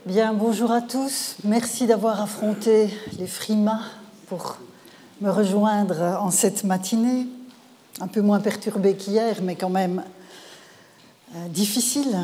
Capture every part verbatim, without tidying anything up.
Bien, bonjour à tous. Merci d'avoir affronté les frimas pour me rejoindre en cette matinée, un peu moins perturbée qu'hier, mais quand même euh, difficile.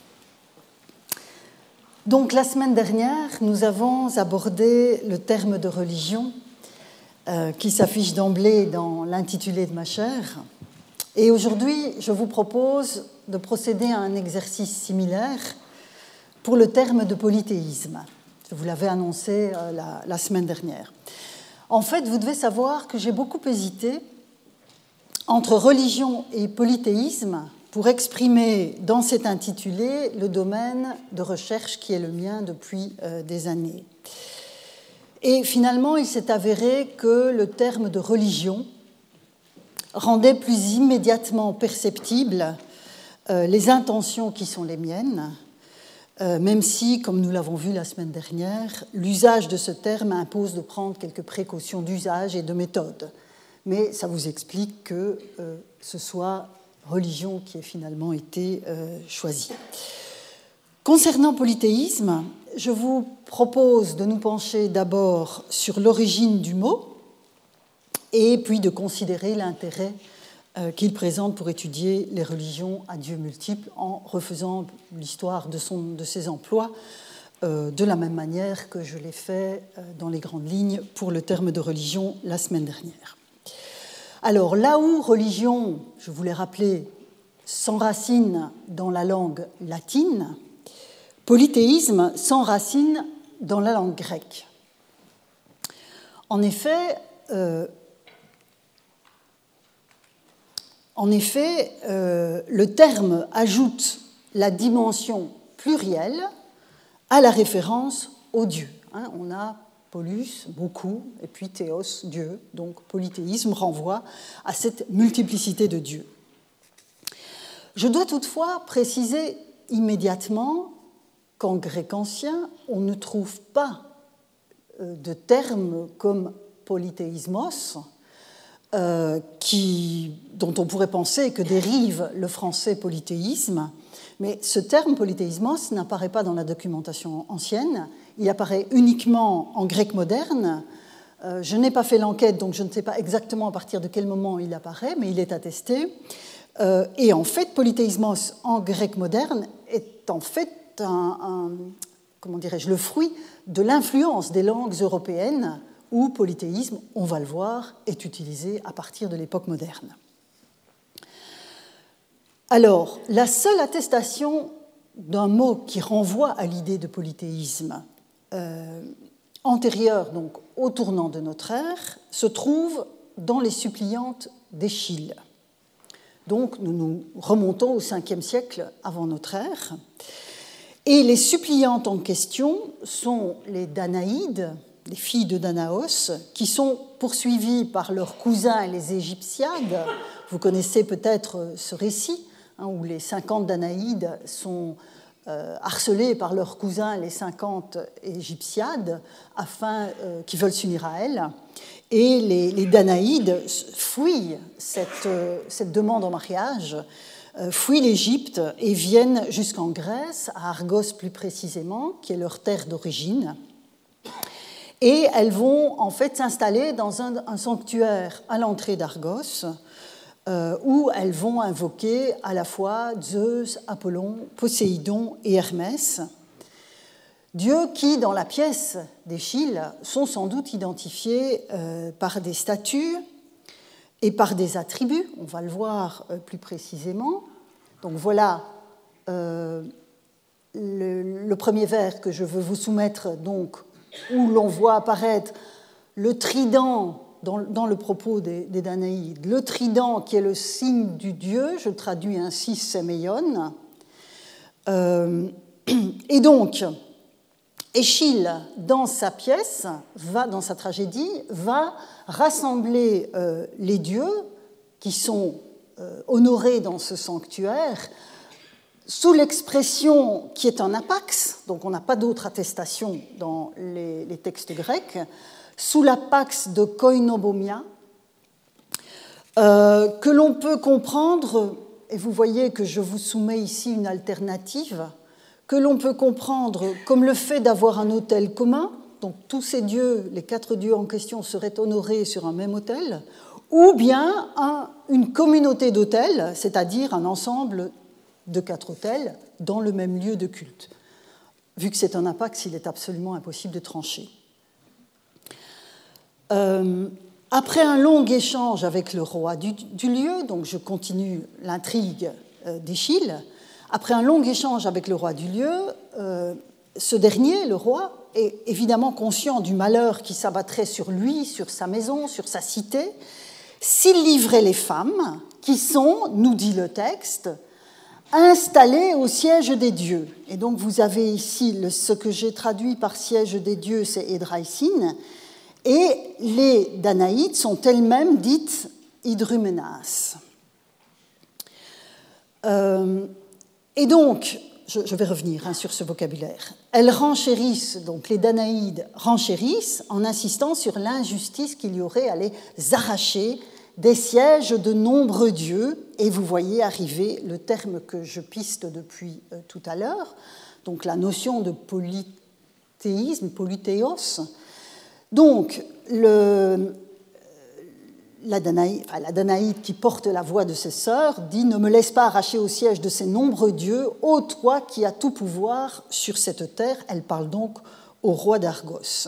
Donc, la semaine dernière, nous avons abordé le terme de religion euh, qui s'affiche d'emblée dans l'intitulé de ma chaire. Et aujourd'hui, je vous propose de procéder à un exercice similaire pour le terme de polythéisme. Je vous l'avais annoncé euh, la, la semaine dernière. En fait, vous devez savoir que j'ai beaucoup hésité entre religion et polythéisme pour exprimer dans cet intitulé le domaine de recherche qui est le mien depuis euh, des années. Et finalement, il s'est avéré que le terme de religion rendait plus immédiatement perceptibles euh, les intentions qui sont les miennes, euh, même si, comme nous l'avons vu la semaine dernière, l'usage de ce terme impose de prendre quelques précautions d'usage et de méthode. Mais ça vous explique que euh, ce soit religion qui ait finalement été euh, choisie. Concernant polythéisme, je vous propose de nous pencher d'abord sur l'origine du mot et puis de considérer l'intérêt euh, qu'il présente pour étudier les religions à Dieu multiples en refaisant l'histoire de, son, de ses emplois euh, de la même manière que je l'ai fait euh, dans les grandes lignes pour le terme de religion la semaine dernière. Alors, là où religion, je vous l'ai rappelé, s'enracine dans la langue latine, polythéisme s'enracine dans la langue grecque. En effet, euh, en effet euh, le terme ajoute la dimension plurielle à la référence au Dieu. Hein, on a Polus, beaucoup, et puis théos, Dieu. Donc polythéisme renvoie à cette multiplicité de dieux. Je dois toutefois préciser immédiatement qu'en grec ancien, on ne trouve pas de terme comme polythéismos, euh, qui, dont on pourrait penser que dérive le français polythéisme, mais ce terme polythéismos n'apparaît pas dans la documentation ancienne. Il apparaît uniquement en grec moderne. Euh, je n'ai pas fait l'enquête, donc je ne sais pas exactement à partir de quel moment il apparaît, mais il est attesté. Euh, et en fait, polythéismos en grec moderne est en fait un, un, comment dirais-je, le fruit de l'influence des langues européennes où polythéisme, on va le voir, est utilisé à partir de l'époque moderne. Alors, la seule attestation d'un mot qui renvoie à l'idée de polythéisme euh, antérieure donc, au tournant de notre ère se trouve dans les suppliantes d'Échille. Donc, nous nous remontons au cinquième siècle avant notre ère. Et les suppliantes en question sont les Danaïdes, les filles de Danaos, qui sont poursuivies par leurs cousins les Égyptiades. Vous connaissez peut-être ce récit, hein, où les cinquante Danaïdes sont euh, harcelées par leurs cousins les cinquante Égyptiades, afin euh, qu'ils veulent s'unir à elles. Et les, les Danaïdes fuient cette, euh, cette demande en mariage, euh, fuient l'Égypte et viennent jusqu'en Grèce, à Argos plus précisément, qui est leur terre d'origine. Et elles vont en fait s'installer dans un, un sanctuaire à l'entrée d'Argos, euh, où elles vont invoquer à la fois Zeus, Apollon, Poséidon et Hermès, dieux qui, dans la pièce d'Échille, sont sans doute identifiés euh, par des statues et par des attributs, on va le voir euh, plus précisément. Donc voilà euh, le, le premier vers que je veux vous soumettre, donc, où l'on voit apparaître le trident dans, dans le propos des, des Danaïdes, le trident qui est le signe du dieu, je traduis ainsi Séméion. Euh, et donc, Échille, dans sa pièce, va, dans sa tragédie, va rassembler euh, les dieux qui sont euh, honorés dans ce sanctuaire sous l'expression qui est un apax, donc on n'a pas d'autre attestation dans les, les textes grecs, sous l'apax de koinobomia, euh, que l'on peut comprendre, et vous voyez que je vous soumets ici une alternative, que l'on peut comprendre comme le fait d'avoir un autel commun, donc tous ces dieux, les quatre dieux en question, seraient honorés sur un même autel, ou bien un, une communauté d'autels, c'est-à-dire un ensemble de quatre autels dans le même lieu de culte. Vu que c'est un impact, il est absolument impossible de trancher. Euh, après un long échange avec le roi du, du lieu, donc je continue l'intrigue euh, d'Échille, après un long échange avec le roi du lieu, euh, ce dernier, le roi, est évidemment conscient du malheur qui s'abattrait sur lui, sur sa maison, sur sa cité, s'il livrait les femmes qui sont, nous dit le texte, installées au siège des dieux. Et donc vous avez ici le, ce que j'ai traduit par siège des dieux, c'est Édraïcine, et les Danaïdes sont elles-mêmes dites Hydruménas. Euh, et donc, je, je vais revenir hein, sur ce vocabulaire. Elles renchérissent, donc les Danaïdes renchérissent en insistant sur l'injustice qu'il y aurait à les arracher des sièges de nombreux dieux, et vous voyez arriver le terme que je piste depuis euh, tout à l'heure, donc la notion de polythéisme, polythéos. Donc, le, la, Danaïde, enfin, la Danaïde qui porte la voix de ses sœurs dit « Ne me laisse pas arracher au siège de ces nombreux dieux, ô toi qui as tout pouvoir sur cette terre. » Elle parle donc au roi d'Argos,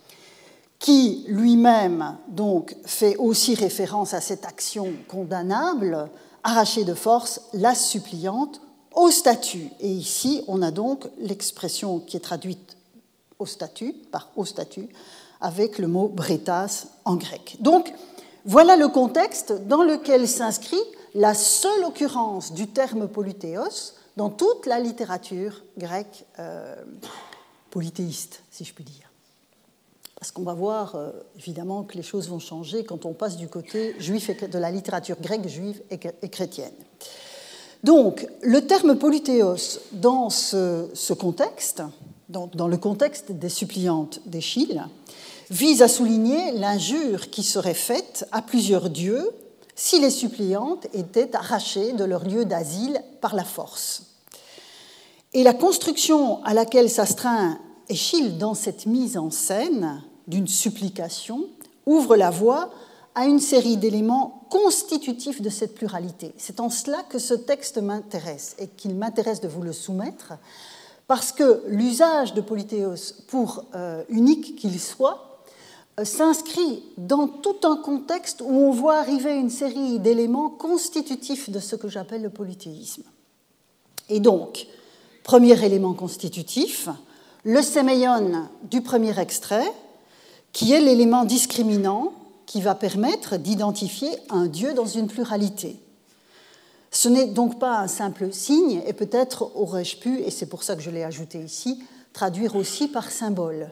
qui lui-même donc fait aussi référence à cette action condamnable, arracher de force la suppliante au statut. Et ici, on a donc l'expression qui est traduite au statut, par au statut, avec le mot bretas en grec. Donc, voilà le contexte dans lequel s'inscrit la seule occurrence du terme polythéos dans toute la littérature grecque euh, polythéiste, si je puis dire. Parce qu'on va voir, euh, évidemment, que les choses vont changer quand on passe du côté juif et, de la littérature grecque, juive et, et chrétienne. Donc, le terme polythéos, dans ce, ce contexte, dans, dans le contexte des suppliantes d'Échille, vise à souligner l'injure qui serait faite à plusieurs dieux si les suppliantes étaient arrachées de leur lieu d'asile par la force. Et la construction à laquelle s'astreint Échille, dans cette mise en scène d'une supplication, ouvre la voie à une série d'éléments constitutifs de cette pluralité. C'est en cela que ce texte m'intéresse et qu'il m'intéresse de vous le soumettre, parce que l'usage de polythéos, pour euh, unique qu'il soit, euh, s'inscrit dans tout un contexte où on voit arriver une série d'éléments constitutifs de ce que j'appelle le polythéisme. Et donc, premier élément constitutif, le séméion du premier extrait, qui est l'élément discriminant qui va permettre d'identifier un Dieu dans une pluralité. Ce n'est donc pas un simple signe, et peut-être aurais-je pu, et c'est pour ça que je l'ai ajouté ici, traduire aussi par symbole.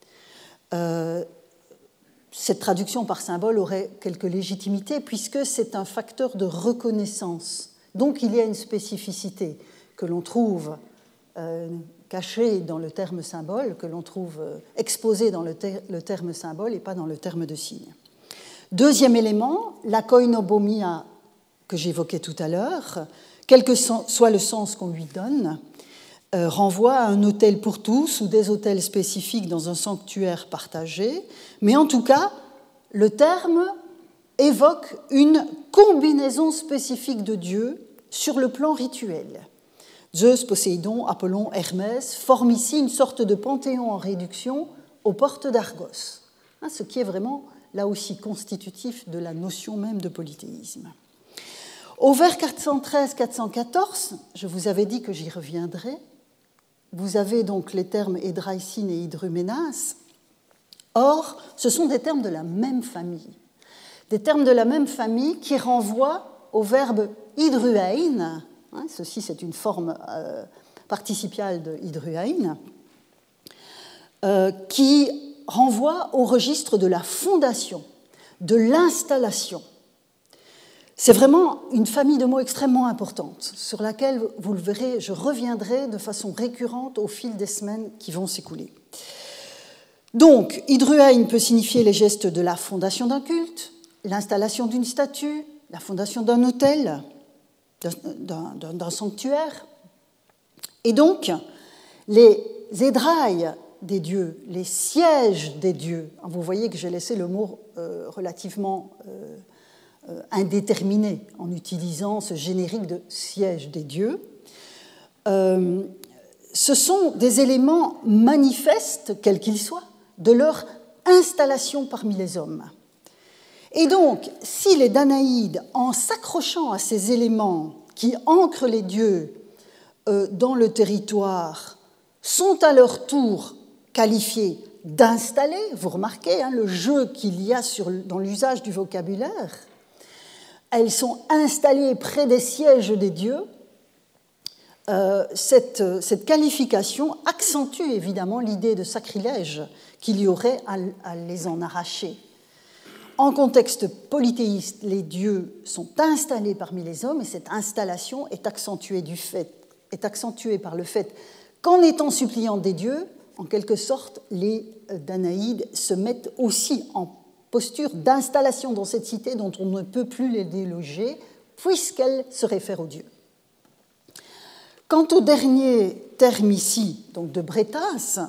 Euh, cette traduction par symbole aurait quelque légitimité, puisque c'est un facteur de reconnaissance. Donc il y a une spécificité que l'on trouve euh, caché dans le terme symbole, que l'on trouve exposé dans le, ter- le terme symbole et pas dans le terme de signe. Deuxième élément, la koinobomia que j'évoquais tout à l'heure, quel que soit le sens qu'on lui donne, euh, renvoie à un autel pour tous ou des autels spécifiques dans un sanctuaire partagé, mais en tout cas, le terme évoque une combinaison spécifique de dieux sur le plan rituel. Zeus, Poséidon, Apollon, Hermès forment ici une sorte de panthéon en réduction aux portes d'Argos, hein, ce qui est vraiment, là aussi, constitutif de la notion même de polythéisme. Au vers quatre cent treize quatre cent quatorze, je vous avais dit que j'y reviendrai, vous avez donc les termes Édraïcine et Hydruménas. Or, ce sont des termes de la même famille, des termes de la même famille qui renvoient au verbe hydruein. Hein, ceci, c'est une forme euh, participiale de hydruein, euh, qui renvoie au registre de la fondation, de l'installation. C'est vraiment une famille de mots extrêmement importante, sur laquelle, vous le verrez, je reviendrai de façon récurrente au fil des semaines qui vont s'écouler. Donc, hydruein peut signifier les gestes de la fondation d'un culte, l'installation d'une statue, la fondation d'un autel, D'un, d'un, d'un sanctuaire. Et donc, Les édrailles des dieux, les sièges des dieux. Vous voyez que j'ai laissé le mot euh, relativement euh, euh, indéterminé en utilisant ce générique de siège des dieux. Euh, ce sont des éléments manifestes, quels qu'ils soient, de leur installation parmi les hommes. Et donc, si les Danaïdes, en s'accrochant à ces éléments qui ancrent les dieux euh, dans le territoire, sont à leur tour qualifiés d'installés, vous remarquez hein, le jeu qu'il y a sur, dans l'usage du vocabulaire, elles sont installées près des sièges des dieux, euh, cette, cette qualification accentue évidemment l'idée de sacrilège qu'il y aurait à, à les en arracher. En contexte polythéiste, les dieux sont installés parmi les hommes et cette installation est accentuée, du fait, est accentuée par le fait qu'en étant suppliants des dieux, en quelque sorte, les Danaïdes se mettent aussi en posture d'installation dans cette cité dont on ne peut plus les déloger, puisqu'elle se réfère aux dieux. Quant au dernier terme ici, donc de Brétas,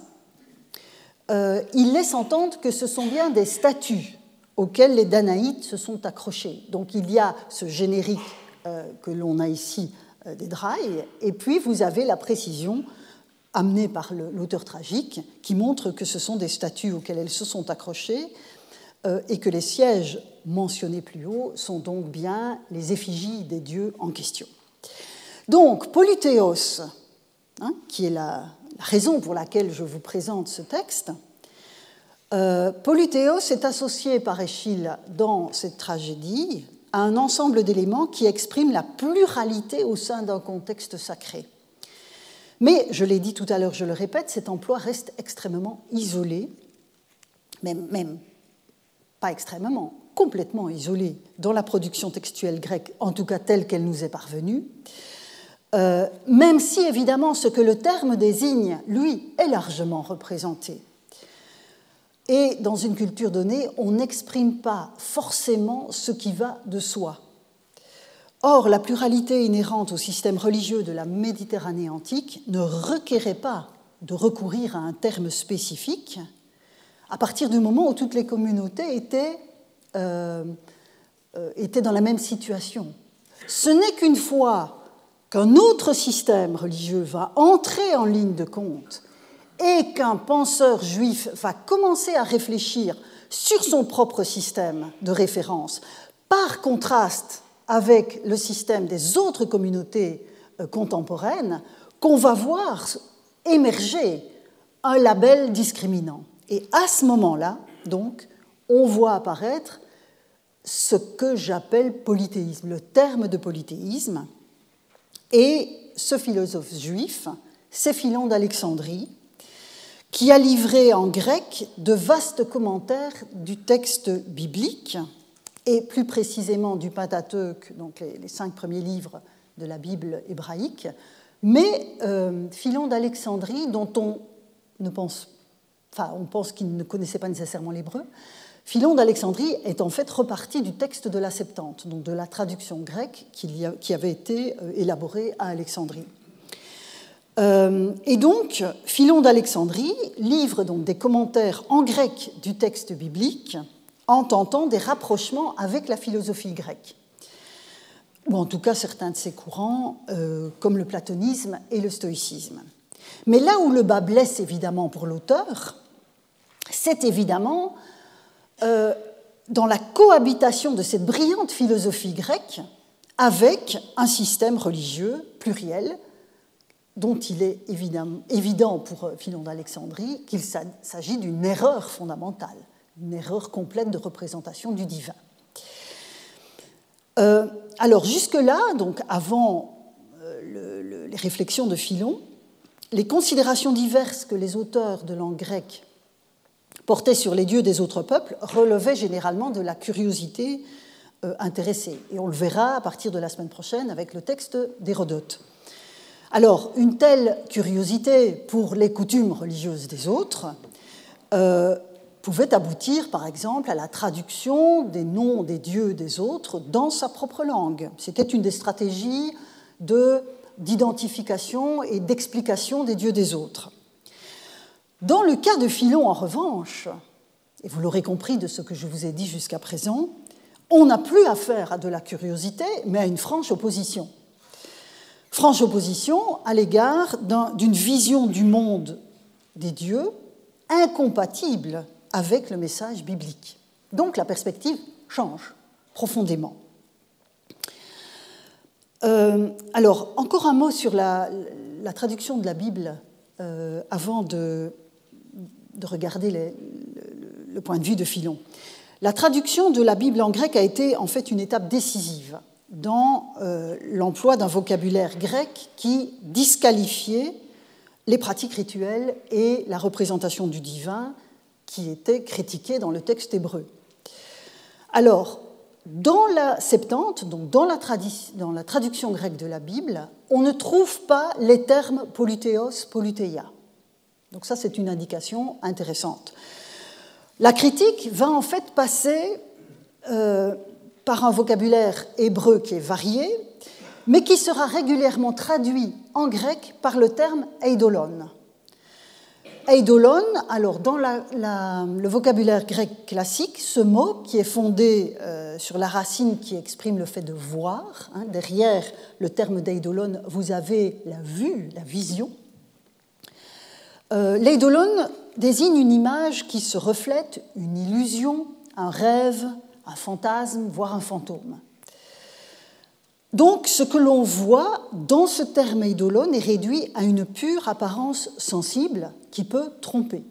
euh, il laisse entendre que ce sont bien des statues auxquelles les Danaïdes se sont accrochés. Donc il y a ce générique euh, que l'on a ici euh, des Drailles, et puis vous avez la précision amenée par le, l'auteur tragique qui montre que ce sont des statues auxquelles elles se sont accrochées euh, et que les sièges mentionnés plus haut sont donc bien les effigies des dieux en question. Donc Polythéos, hein, qui est la, la raison pour laquelle je vous présente ce texte, Euh, Polythéos est associé par Échille dans cette tragédie à un ensemble d'éléments qui expriment la pluralité au sein d'un contexte sacré. Mais, je l'ai dit tout à l'heure, je le répète, cet emploi reste extrêmement isolé, même, même pas extrêmement, complètement isolé dans la production textuelle grecque, en tout cas telle qu'elle nous est parvenue, euh, même si évidemment ce que le terme désigne, lui, est largement représenté. Et dans une culture donnée, on n'exprime pas forcément ce qui va de soi. Or, la pluralité inhérente au système religieux de la Méditerranée antique ne requérait pas de recourir à un terme spécifique à partir du moment où toutes les communautés étaient, euh, euh, étaient dans la même situation. Ce n'est qu'une fois qu'un autre système religieux va entrer en ligne de compte et qu'un penseur juif va commencer à réfléchir sur son propre système de référence, par contraste avec le système des autres communautés contemporaines, qu'on va voir émerger un label discriminant. Et à ce moment-là, donc, on voit apparaître ce que j'appelle polythéisme, le terme de polythéisme. Et ce philosophe juif, c'est Philon d'Alexandrie, qui a livré en grec de vastes commentaires du texte biblique, et plus précisément du Pentateuque, donc les, les cinq premiers livres de la Bible hébraïque, mais euh, Philon d'Alexandrie, dont on ne pense, enfin, on pense qu'il ne connaissait pas nécessairement l'hébreu, Philon d'Alexandrie est en fait reparti du texte de la Septante, donc de la traduction grecque qui, a, qui avait été euh, élaborée à Alexandrie. Euh, et donc, Philon d'Alexandrie livre donc des commentaires en grec du texte biblique en tentant des rapprochements avec la philosophie grecque, ou en tout cas certains de ses courants, euh, comme le platonisme et le stoïcisme. Mais là où le bas blesse évidemment pour l'auteur, c'est évidemment euh, dans la cohabitation de cette brillante philosophie grecque avec un système religieux pluriel, dont il est évident, évident pour Philon d'Alexandrie qu'il s'agit d'une erreur fondamentale, une erreur complète de représentation du divin. Euh, alors jusque-là, donc avant euh, le, le, les réflexions de Philon, les considérations diverses que les auteurs de langue grecque portaient sur les dieux des autres peuples relevaient généralement de la curiosité euh, intéressée. Et on le verra à partir de la semaine prochaine avec le texte d'Hérodote. Alors, une telle curiosité pour les coutumes religieuses des autres euh, pouvait aboutir, par exemple, à la traduction des noms des dieux des autres dans sa propre langue. C'était une des stratégies de d'identification et d'explication des dieux des autres. Dans le cas de Philon, en revanche, et vous l'aurez compris de ce que je vous ai dit jusqu'à présent, on n'a plus affaire à de la curiosité, mais à une franche opposition. Franche opposition à l'égard d'un, d'une vision du monde des dieux incompatible avec le message biblique. Donc la perspective change profondément. Euh, alors, encore un mot sur la, la traduction de la Bible euh, avant de, de regarder les, le, le point de vue de Philon. La traduction de la Bible en grec a été en fait une étape décisive dans euh, l'emploi d'un vocabulaire grec qui disqualifiait les pratiques rituelles et la représentation du divin qui étaient critiquées dans le texte hébreu. Alors, dans la Septante, donc dans la, tradi- dans la traduction grecque de la Bible, on ne trouve pas les termes polythéos, polythéia. Donc ça, c'est une indication intéressante. La critique va en fait passer euh, par un vocabulaire hébreu qui est varié, mais qui sera régulièrement traduit en grec par le terme eidolon. Eidolon, alors dans la, la, le vocabulaire grec classique, ce mot qui est fondé euh, sur la racine qui exprime le fait de voir, hein, derrière le terme d'eidolon, vous avez la vue, la vision. Euh, L'eidolon désigne une image qui se reflète, une illusion, un rêve, un fantasme, voire un fantôme. Donc, ce que l'on voit dans ce terme eidolon est réduit à une pure apparence sensible qui peut tromper.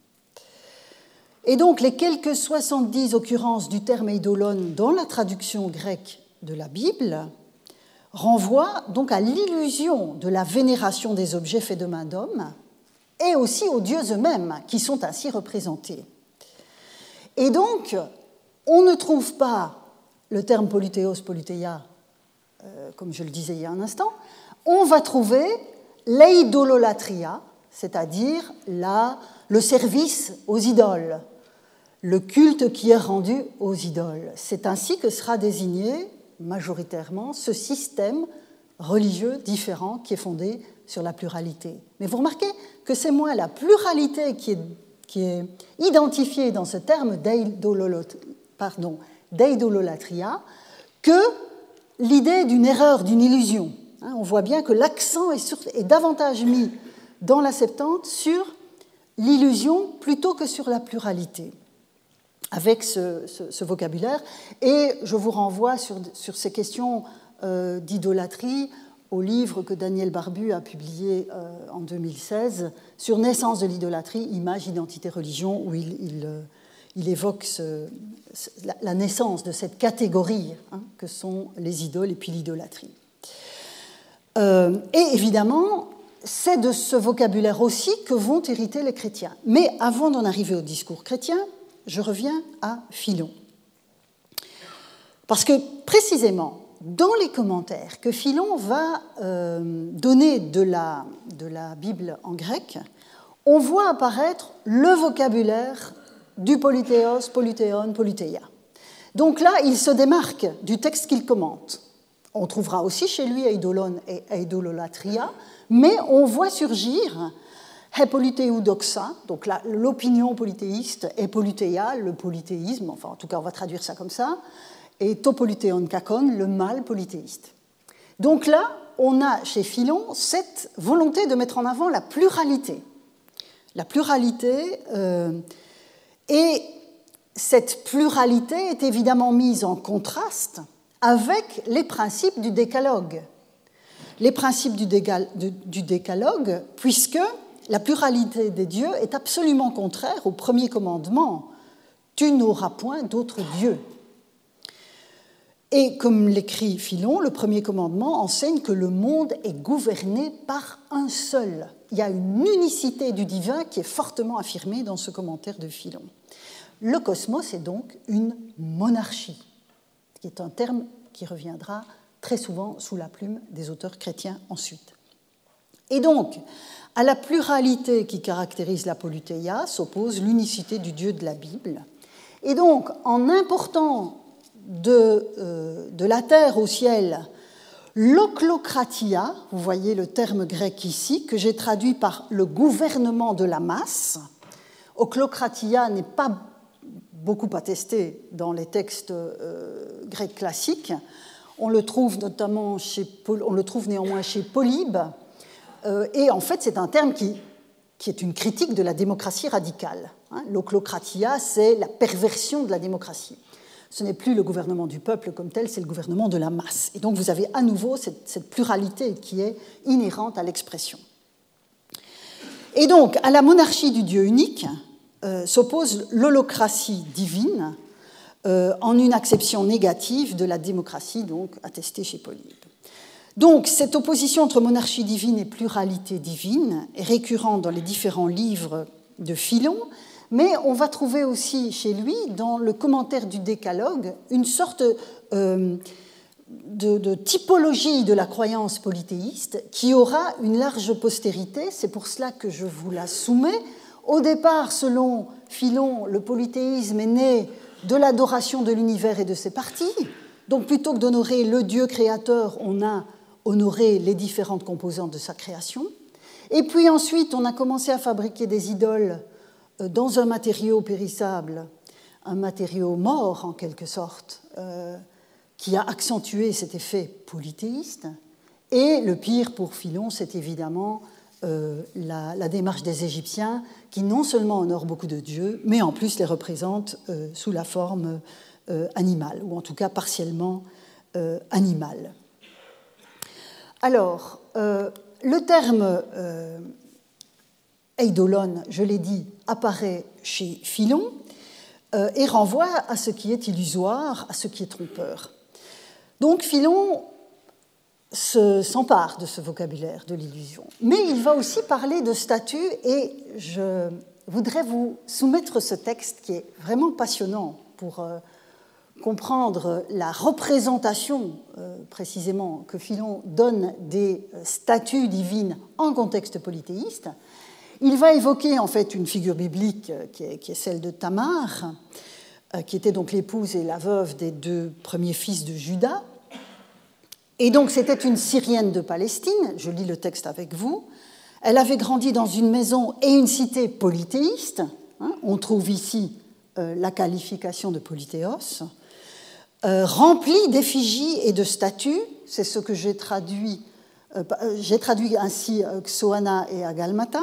Et donc, les quelques soixante-dix occurrences du terme eidolon dans la traduction grecque de la Bible renvoient donc à l'illusion de la vénération des objets faits de main d'homme et aussi aux dieux eux-mêmes qui sont ainsi représentés. Et donc, on ne trouve pas le terme polythéos, polythéia, euh, comme je le disais il y a un instant, on va trouver l'eidololatria, c'est-à-dire la, le service aux idoles, le culte qui est rendu aux idoles. C'est ainsi que sera désigné majoritairement ce système religieux différent qui est fondé sur la pluralité. Mais vous remarquez que c'est moins la pluralité qui est, qui est identifiée dans ce terme d'eidololatria que l'idée d'une erreur, d'une illusion. On voit bien que l'accent est, sur, est davantage mis dans la Septante sur l'illusion plutôt que sur la pluralité, avec ce, ce, ce vocabulaire. Et je vous renvoie sur, sur ces questions euh, d'idolâtrie au livre que Daniel Barbu a publié euh, en deux mille seize sur Naissance de l'idolâtrie, image, identité, religion, où il, il, il évoque ce, la, la naissance de cette catégorie hein, que sont les idoles et puis l'idolâtrie. Euh, et évidemment, c'est de ce vocabulaire aussi que vont hériter les chrétiens. Mais avant d'en arriver au discours chrétien, je reviens à Philon. Parce que précisément, dans les commentaires que Philon va euh, donner de la, de la Bible en grec, on voit apparaître le vocabulaire du polythéos, polythéon, polythéia. Donc là, il se démarque du texte qu'il commente. On trouvera aussi chez lui eidolon et eidololatria, mais on voit surgir hepolythéou doxa, donc là, l'opinion polythéiste, et polythéia, le polythéisme, enfin en tout cas on va traduire ça comme ça, et to polythéon kakon, le mal polythéiste. Donc là, on a chez Philon cette volonté de mettre en avant la pluralité. La pluralité, euh, et cette pluralité est évidemment mise en contraste avec les principes du décalogue. Les principes du, décal, du, du décalogue, puisque la pluralité des dieux est absolument contraire au premier commandement. Tu n'auras point d'autres dieux. Et comme l'écrit Philon, le premier commandement enseigne que le monde est gouverné par un seul. Il y a une unicité du divin qui est fortement affirmée dans ce commentaire de Philon. Le cosmos est donc une monarchie, qui est un terme qui reviendra très souvent sous la plume des auteurs chrétiens ensuite. Et donc, à la pluralité qui caractérise la polythéia s'oppose l'unicité du Dieu de la Bible. Et donc, en important de, euh, de la terre au ciel L'oklokratia, vous voyez le terme grec ici, que j'ai traduit par le gouvernement de la masse. Oklokratia n'est pas beaucoup attesté dans les textes euh, grecs classiques. On le trouve notamment chez, on le trouve néanmoins chez Polybe. Euh, et en fait, c'est un terme qui, qui est une critique de la démocratie radicale. Hein. L'oklokratia, c'est la perversion de la démocratie. Ce n'est plus le gouvernement du peuple comme tel, c'est le gouvernement de la masse. Et donc vous avez à nouveau cette, cette pluralité qui est inhérente à l'expression. Et donc, à la monarchie du Dieu unique euh, s'oppose l'holocratie divine euh, en une acception négative de la démocratie, donc attestée chez Polybe. Donc, cette opposition entre monarchie divine et pluralité divine est récurrente dans les différents livres de Philon, mais on va trouver aussi chez lui, dans le commentaire du Décalogue, une sorte euh, de, de typologie de la croyance polythéiste qui aura une large postérité. C'est pour cela que je vous la soumets. Au départ, selon Philon, le polythéisme est né de l'adoration de l'univers et de ses parties. Donc, plutôt que d'honorer le Dieu créateur, on a honoré les différentes composantes de sa création. Et puis ensuite, on a commencé à fabriquer des idoles dans un matériau périssable, un matériau mort en quelque sorte, euh, qui a accentué cet effet polythéiste. Et le pire pour Philon, c'est évidemment euh, la, la démarche des Égyptiens, qui non seulement honorent beaucoup de dieux, mais en plus les représentent euh, sous la forme euh, animale, ou en tout cas partiellement euh, animale. Alors, euh, le terme euh, eidolon, je l'ai dit, apparaît chez Philon euh, et renvoie à ce qui est illusoire, à ce qui est trompeur. Donc Philon se, s'empare de ce vocabulaire de l'illusion. Mais il va aussi parler de statut et je voudrais vous soumettre ce texte qui est vraiment passionnant pour euh, comprendre la représentation euh, précisément que Philon donne des statues divines en contexte polythéiste. Il va évoquer en fait une figure biblique qui est, qui est celle de Tamar, euh, qui était donc l'épouse et la veuve des deux premiers fils de Juda. Et donc c'était une Syrienne de Palestine, je lis le texte avec vous. Elle avait grandi dans une maison et une cité polythéiste. Hein, on trouve ici euh, la qualification de polythéos, euh, remplie d'effigies et de statues. C'est ce que j'ai traduit, euh, j'ai traduit ainsi euh, Xoana et Agalmata.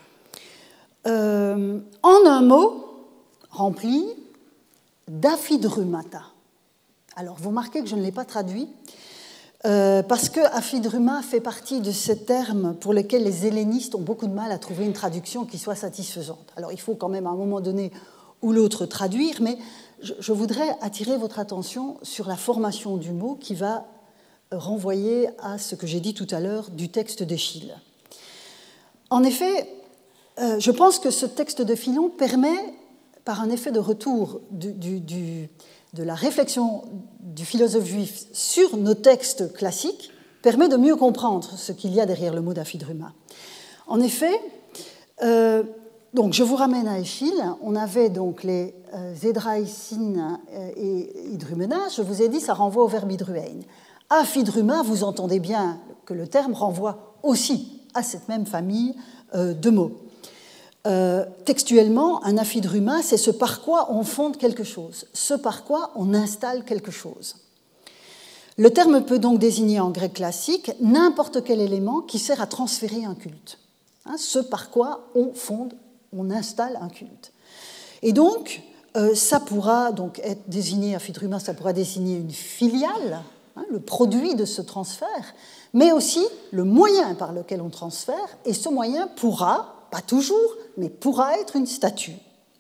Euh, en un mot, rempli d'aphidrumata. Alors, vous remarquez que je ne l'ai pas traduit, euh, parce que aphidruma fait partie de ces termes pour lesquels les hellénistes ont beaucoup de mal à trouver une traduction qui soit satisfaisante. Alors, il faut quand même à un moment donné ou l'autre traduire, mais je, je voudrais attirer votre attention sur la formation du mot qui va renvoyer à ce que j'ai dit tout à l'heure du texte d'Échille. En effet, Euh, je pense que ce texte de Philon permet, par un effet de retour du, du, du, de la réflexion du philosophe juif sur nos textes classiques, permet de mieux comprendre ce qu'il y a derrière le mot d'aphidruma. En effet, euh, donc je vous ramène à Échille, on avait donc les euh, Zédraïcine et Hydrumena, je vous ai dit ça renvoie au verbe hydruein. Aphidruma, vous entendez bien que le terme renvoie aussi à cette même famille euh, de mots. Euh, textuellement, un aphidruma, c'est ce par quoi on fonde quelque chose, ce par quoi on installe quelque chose. Le terme peut donc désigner en grec classique n'importe quel élément qui sert à transférer un culte, hein, ce par quoi on fonde, on installe un culte. Et donc, euh, ça pourra donc être désigné, aphidruma, ça pourra désigner une filiale, hein, le produit de ce transfert, mais aussi le moyen par lequel on transfère, et ce moyen pourra, pas toujours, mais pourra être une statue.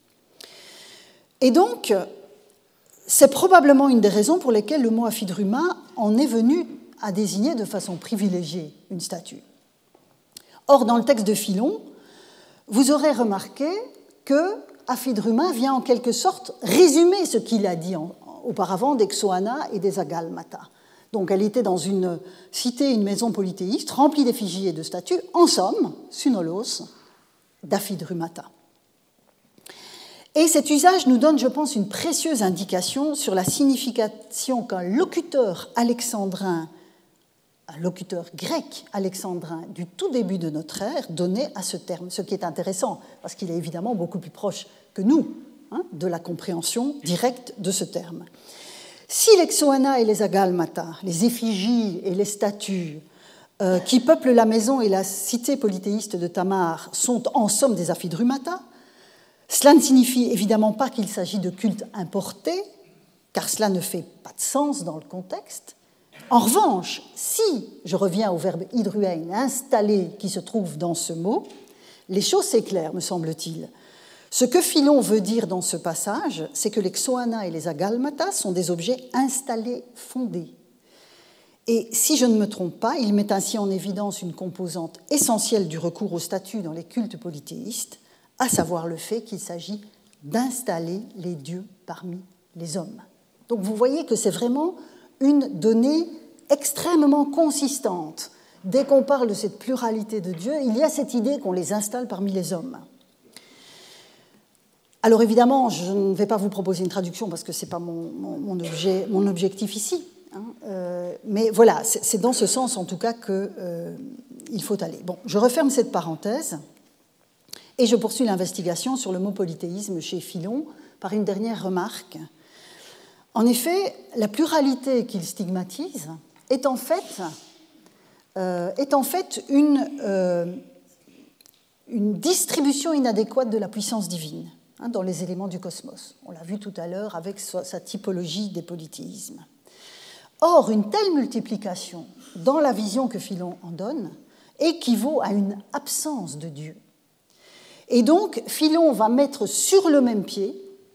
Et donc, c'est probablement une des raisons pour lesquelles le mot aphidruma en est venu à désigner de façon privilégiée une statue. Or, dans le texte de Philon, vous aurez remarqué que aphidruma vient en quelque sorte résumer ce qu'il a dit en, auparavant des Xoana et des Agalmata. Donc, elle était dans une cité, une maison polythéiste, remplie d'effigies et de statues, en somme, sunolos, d'aphidrumata. Et cet usage nous donne, je pense, une précieuse indication sur la signification qu'un locuteur alexandrin un locuteur grec alexandrin du tout début de notre ère, donnait à ce terme, ce qui est intéressant, parce qu'il est évidemment beaucoup plus proche que nous hein, de la compréhension directe de ce terme. Si les xoana et les agalmata, les effigies et les statues euh, qui peuplent la maison et la cité polythéiste de Tamar sont en somme des aphidrumata, cela ne signifie évidemment pas qu'il s'agit de cultes importés, car cela ne fait pas de sens dans le contexte. En revanche, si je reviens au verbe hydruein, installer, qui se trouve dans ce mot, les choses s'éclairent, me semble-t-il. Ce que Philon veut dire dans ce passage, c'est que les xoana et les agalmata sont des objets installés, fondés. Et si je ne me trompe pas, il met ainsi en évidence une composante essentielle du recours au statut dans les cultes polythéistes, à savoir le fait qu'il s'agit d'installer les dieux parmi les hommes. Donc vous voyez que c'est vraiment une donnée extrêmement consistante. Dès qu'on parle de cette pluralité de dieux, il y a cette idée qu'on les installe parmi les hommes. Alors évidemment, je ne vais pas vous proposer une traduction parce que ce n'est pas mon, mon, mon, objet, mon objectif ici. Hein, euh, mais voilà, c'est, c'est dans ce sens en tout cas qu'il euh, faut aller. Bon, je referme cette parenthèse. Et je poursuis l'investigation sur le mot polythéisme chez Philon par une dernière remarque. En effet, la pluralité qu'il stigmatise est en fait, euh, est en fait une, euh, une distribution inadéquate de la puissance divine hein, dans les éléments du cosmos. On l'a vu tout à l'heure avec sa typologie des polythéismes. Or, une telle multiplication, dans la vision que Philon en donne, équivaut à une absence de Dieu. Et donc, Philon va mettre sur le même pied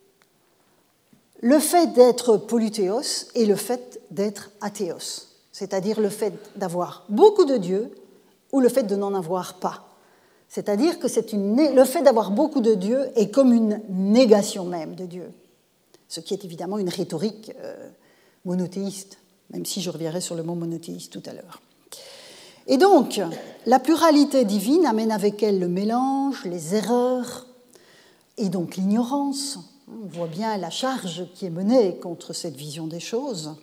le fait d'être polythéos et le fait d'être athéos, c'est-à-dire le fait d'avoir beaucoup de dieux ou le fait de n'en avoir pas. C'est-à-dire que c'est une, le fait d'avoir beaucoup de dieux est comme une négation même de Dieu, ce qui est évidemment une rhétorique euh, monothéiste, même si je reviendrai sur le mot monothéiste tout à l'heure. Et donc, la pluralité divine amène avec elle le mélange, les erreurs et donc l'ignorance. On voit bien la charge qui est menée contre cette vision des choses.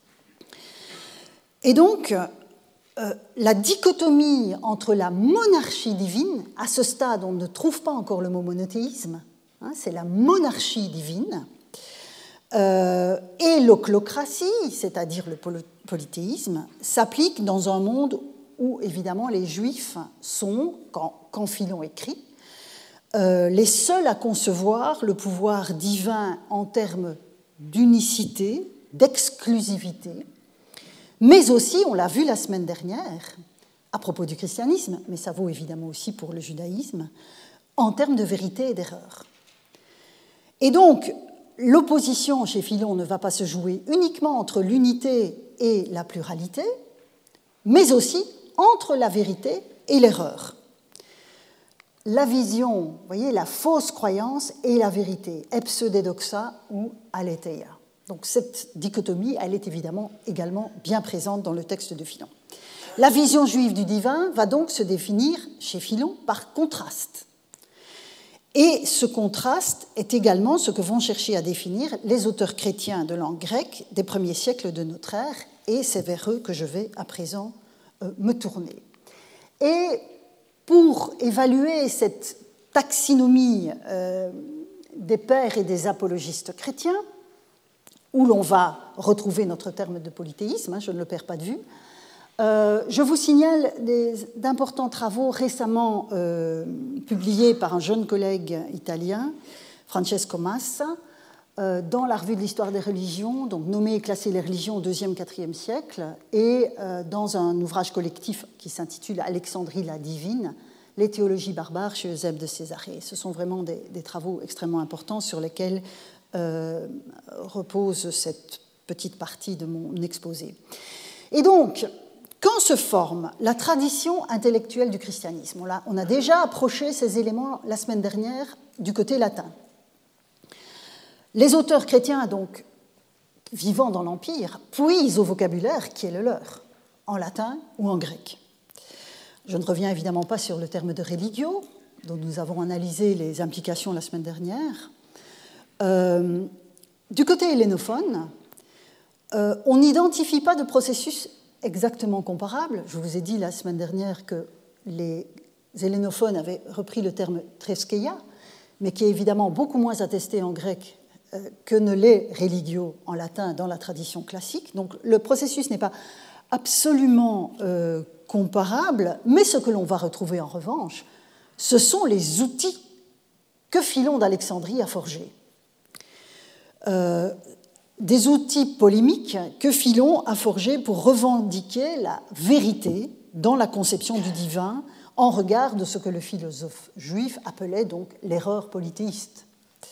Et donc, euh, la dichotomie entre la monarchie divine, à ce stade on ne trouve pas encore le mot monothéisme, hein, c'est la monarchie divine, euh, et l'ochlocratie, c'est-à-dire le polythéisme, s'applique dans un monde où, évidemment, les Juifs sont, quand, quand Philon écrit, euh, les seuls à concevoir le pouvoir divin en termes d'unicité, d'exclusivité, mais aussi, on l'a vu la semaine dernière, à propos du christianisme, mais ça vaut évidemment aussi pour le judaïsme, en termes de vérité et d'erreur. Et donc, l'opposition chez Philon ne va pas se jouer uniquement entre l'unité et la pluralité, mais aussi entre la vérité et l'erreur. La vision, vous voyez, la fausse croyance et la vérité, epseudedoxa ou aletheia. Donc cette dichotomie, elle est évidemment également bien présente dans le texte de Philon. La vision juive du divin va donc se définir chez Philon par contraste. Et ce contraste est également ce que vont chercher à définir les auteurs chrétiens de langue grecque des premiers siècles de notre ère, et c'est vers eux que je vais à présent me tourner. Et pour évaluer cette taxinomie euh, des pères et des apologistes chrétiens, où l'on va retrouver notre terme de polythéisme, hein, je ne le perds pas de vue, euh, je vous signale des, d'importants travaux récemment euh, publiés par un jeune collègue italien, Francesco Massa, dans la revue de l'histoire des religions, donc nommé et classé les religions au deuxième quatrième siècle, et dans un ouvrage collectif qui s'intitule Alexandrie la divine, les théologies barbares chez Eusèbe de Césarée. Ce sont vraiment des, des travaux extrêmement importants sur lesquels euh, repose cette petite partie de mon exposé. Et donc, quand se forme la tradition intellectuelle du christianisme, on a, on a déjà approché ces éléments la semaine dernière du côté latin. Les auteurs chrétiens, donc, vivant dans l'Empire, puisent au vocabulaire qui est le leur, en latin ou en grec. Je ne reviens évidemment pas sur le terme de religio, dont nous avons analysé les implications la semaine dernière. Euh, du côté hellénophone, euh, on n'identifie pas de processus exactement comparable. Je vous ai dit la semaine dernière que les hellénophones avaient repris le terme treskeia, mais qui est évidemment beaucoup moins attesté en grec euh, que ne l'est religio en latin dans la tradition classique. Donc le processus n'est pas absolument euh, comparable, mais ce que l'on va retrouver en revanche, ce sont les outils que Philon d'Alexandrie a forgés. Euh, des outils polémiques que Philon a forgés pour revendiquer la vérité dans la conception du divin en regard de ce que le philosophe juif appelait donc l'erreur polythéiste.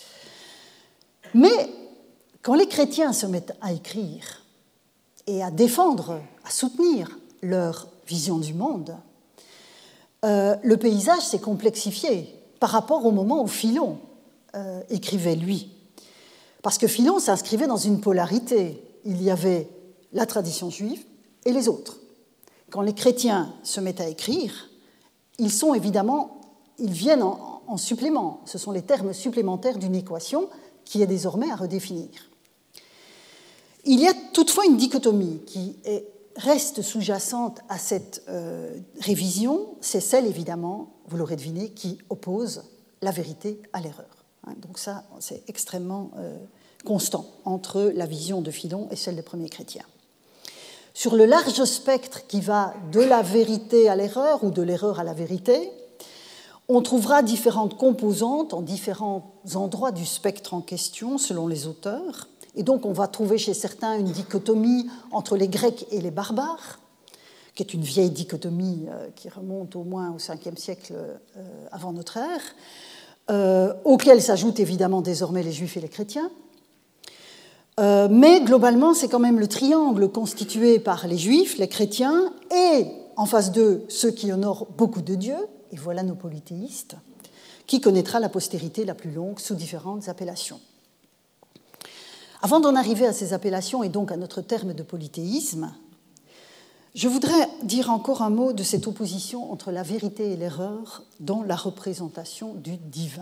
Mais quand les chrétiens se mettent à écrire et à défendre, à soutenir leur vision du monde, euh, le paysage s'est complexifié par rapport au moment où Philon euh, écrivait lui. Parce que Philon s'inscrivait dans une polarité. Il y avait la tradition juive et les autres. Quand les chrétiens se mettent à écrire, ils sont évidemment, ils viennent en, en supplément. Ce sont les termes supplémentaires d'une équation qui est désormais à redéfinir. Il y a toutefois une dichotomie qui est, reste sous-jacente à cette euh, révision, c'est celle évidemment, vous l'aurez deviné, qui oppose la vérité à l'erreur. Donc ça, c'est extrêmement euh, constant entre la vision de Philon et celle des premiers chrétiens. Sur le large spectre qui va de la vérité à l'erreur ou de l'erreur à la vérité, on trouvera différentes composantes en différents endroits du spectre en question selon les auteurs. Et donc on va trouver chez certains une dichotomie entre les Grecs et les barbares, qui est une vieille dichotomie euh, qui remonte au moins au cinquième siècle euh, avant notre ère, Euh, auxquels s'ajoutent évidemment désormais les juifs et les chrétiens. Euh, mais globalement, c'est quand même le triangle constitué par les juifs, les chrétiens, et en face d'eux, ceux qui honorent beaucoup de Dieu, et voilà nos polythéistes, qui connaîtra la postérité la plus longue sous différentes appellations. Avant d'en arriver à ces appellations et donc à notre terme de polythéisme, je voudrais dire encore un mot de cette opposition entre la vérité et l'erreur dans la représentation du divin.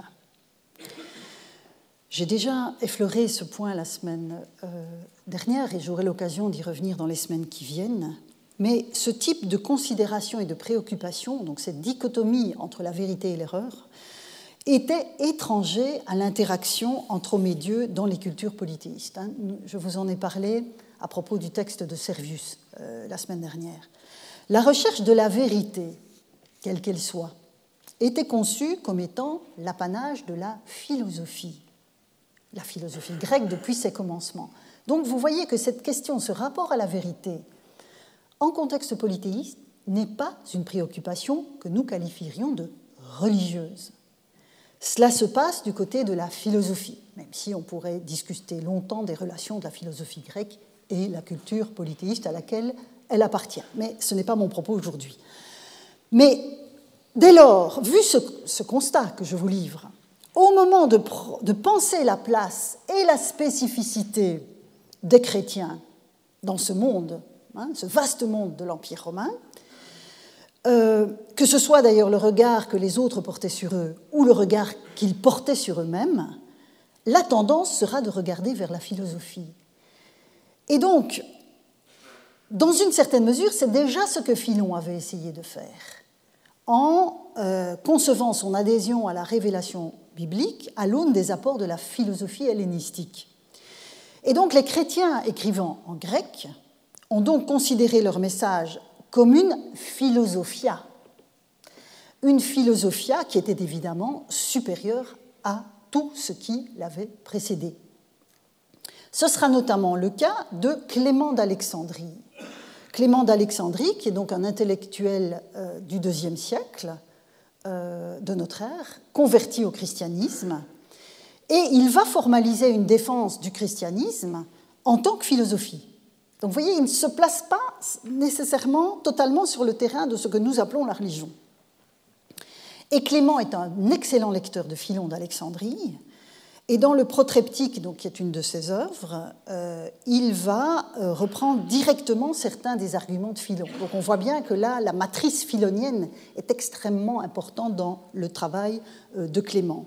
J'ai déjà effleuré ce point la semaine euh, dernière et j'aurai l'occasion d'y revenir dans les semaines qui viennent, mais ce type de considération et de préoccupation, donc cette dichotomie entre la vérité et l'erreur, était étranger à l'interaction entre homme et Dieu dans les cultures polythéistes. Je vous en ai parlé à propos du texte de Servius euh, la semaine dernière. La recherche de la vérité, quelle qu'elle soit, était conçue comme étant l'apanage de la philosophie, la philosophie grecque depuis ses commencements. Donc vous voyez que cette question, ce rapport à la vérité, en contexte polythéiste, n'est pas une préoccupation que nous qualifierions de religieuse. Cela se passe du côté de la philosophie, même si on pourrait discuter longtemps des relations de la philosophie grecque et la culture polythéiste à laquelle elle appartient. Mais ce n'est pas mon propos aujourd'hui. Mais dès lors, vu ce, ce constat que je vous livre, au moment de, de penser la place et la spécificité des chrétiens dans ce monde, hein, ce vaste monde de l'Empire romain, euh, que ce soit d'ailleurs le regard que les autres portaient sur eux ou le regard qu'ils portaient sur eux-mêmes, la tendance sera de regarder vers la philosophie. Et donc, dans une certaine mesure, c'est déjà ce que Philon avait essayé de faire, en euh, concevant son adhésion à la révélation biblique à l'aune des apports de la philosophie hellénistique. Et donc, les chrétiens écrivant en grec ont donc considéré leur message comme une philosophia, une philosophia qui était évidemment supérieure à tout ce qui l'avait précédé. Ce sera notamment le cas de Clément d'Alexandrie. Clément d'Alexandrie, qui est donc un intellectuel euh, du deuxième siècle euh, de notre ère, converti au christianisme, et il va formaliser une défense du christianisme en tant que philosophie. Donc vous voyez, il ne se place pas nécessairement totalement sur le terrain de ce que nous appelons la religion. Et Clément est un excellent lecteur de Philon d'Alexandrie, et dans le Protreptique, donc, qui est une de ses œuvres, euh, il va euh, reprendre directement certains des arguments de Philon. Donc on voit bien que là, la matrice philonienne est extrêmement importante dans le travail euh, de Clément.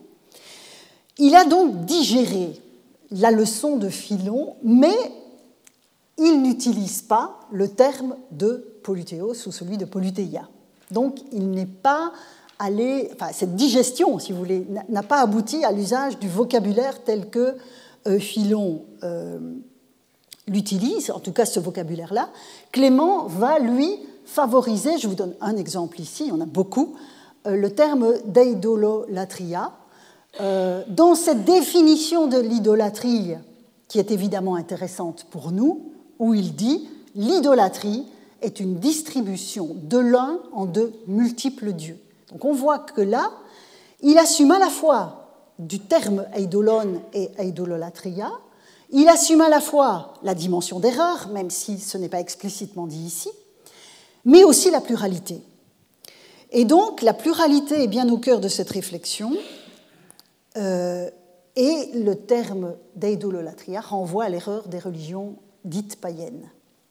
Il a donc digéré la leçon de Philon, mais il n'utilise pas le terme de poluthéos ou celui de poluthéia. Donc il n'est pas allé, enfin cette digestion, si vous voulez, n'a pas abouti à l'usage du vocabulaire tel que euh, Philon euh, l'utilise, en tout cas ce vocabulaire-là. Clément va, lui, favoriser, je vous donne un exemple ici, il y en a beaucoup, euh, le terme d'eidololatria. Euh, dans cette définition de l'idolâtrie, qui est évidemment intéressante pour nous, où il dit « l'idolâtrie est une distribution de l'un en de multiples dieux ». Donc on voit que là, il assume à la fois du terme eidolon et eidololatria, il assume à la fois la dimension d'erreur, même si ce n'est pas explicitement dit ici, mais aussi la pluralité. Et donc la pluralité est bien au cœur de cette réflexion, euh, et le terme d'eidololatria renvoie à l'erreur des religions dites païennes.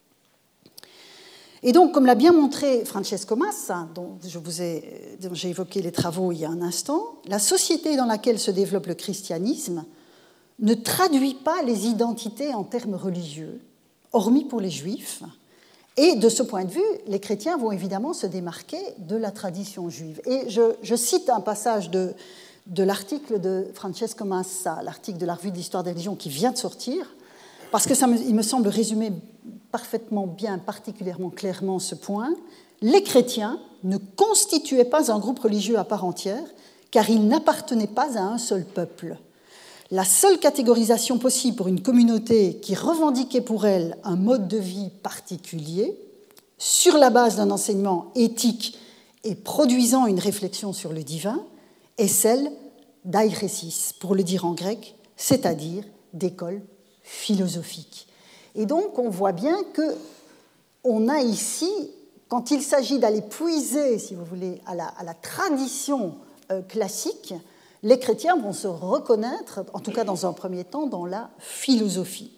Et donc, comme l'a bien montré Francesco Massa, dont, je vous ai, dont j'ai évoqué les travaux il y a un instant, la société dans laquelle se développe le christianisme ne traduit pas les identités en termes religieux, hormis pour les juifs. Et de ce point de vue, les chrétiens vont évidemment se démarquer de la tradition juive. Et je, je cite un passage de, de l'article de Francesco Massa, l'article de la Revue d'Histoire des religions qui vient de sortir, parce que ça me, il me semble résumer parfaitement bien, particulièrement clairement ce point. Les chrétiens ne constituaient pas un groupe religieux à part entière, car ils n'appartenaient pas à un seul peuple. La seule catégorisation possible pour une communauté qui revendiquait pour elle un mode de vie particulier, sur la base d'un enseignement éthique et produisant une réflexion sur le divin, est celle d'airesis, pour le dire en grec, c'est-à-dire d'école philosophique. Et donc, on voit bien qu'on a ici, quand il s'agit d'aller puiser, si vous voulez, à la, à la tradition euh, classique, les chrétiens vont se reconnaître, en tout cas dans un premier temps, dans la philosophie.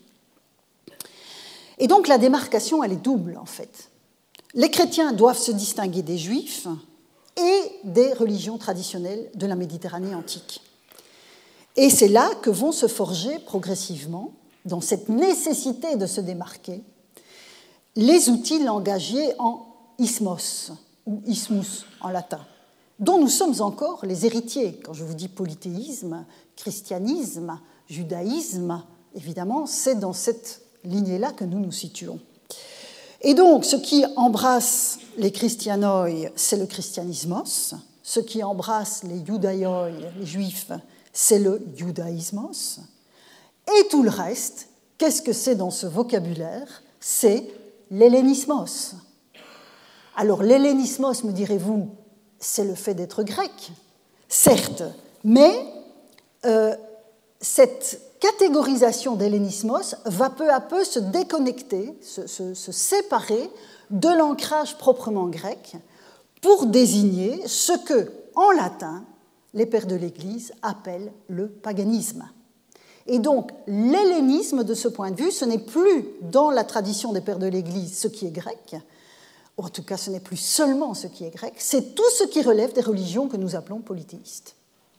Et donc, la démarcation, elle est double, en fait. Les chrétiens doivent se distinguer des juifs et des religions traditionnelles de la Méditerranée antique. Et c'est là que vont se forger progressivement, dans cette nécessité de se démarquer, les outils langagiers en ismos, ou ismus en latin, dont nous sommes encore les héritiers. Quand je vous dis polythéisme, christianisme, judaïsme, évidemment, c'est dans cette lignée-là que nous nous situons. Et donc, ce qui embrasse les christianoi, c'est le christianismos. Ce qui embrasse les judaioi, les juifs, c'est le judaïsmos. Et tout le reste, qu'est-ce que c'est dans ce vocabulaire? C'est l'hellénismos. Alors, l'hellénismos, me direz-vous, c'est le fait d'être grec, certes, mais euh, cette catégorisation d'hellénismos va peu à peu se déconnecter, se, se, se séparer de l'ancrage proprement grec pour désigner ce que, en latin, les pères de l'Église appellent le paganisme. Et donc, l'hellénisme, de ce point de vue, ce n'est plus dans la tradition des pères de l'Église ce qui est grec, ou en tout cas ce n'est plus seulement ce qui est grec, c'est tout ce qui relève des religions que nous appelons polythéistes.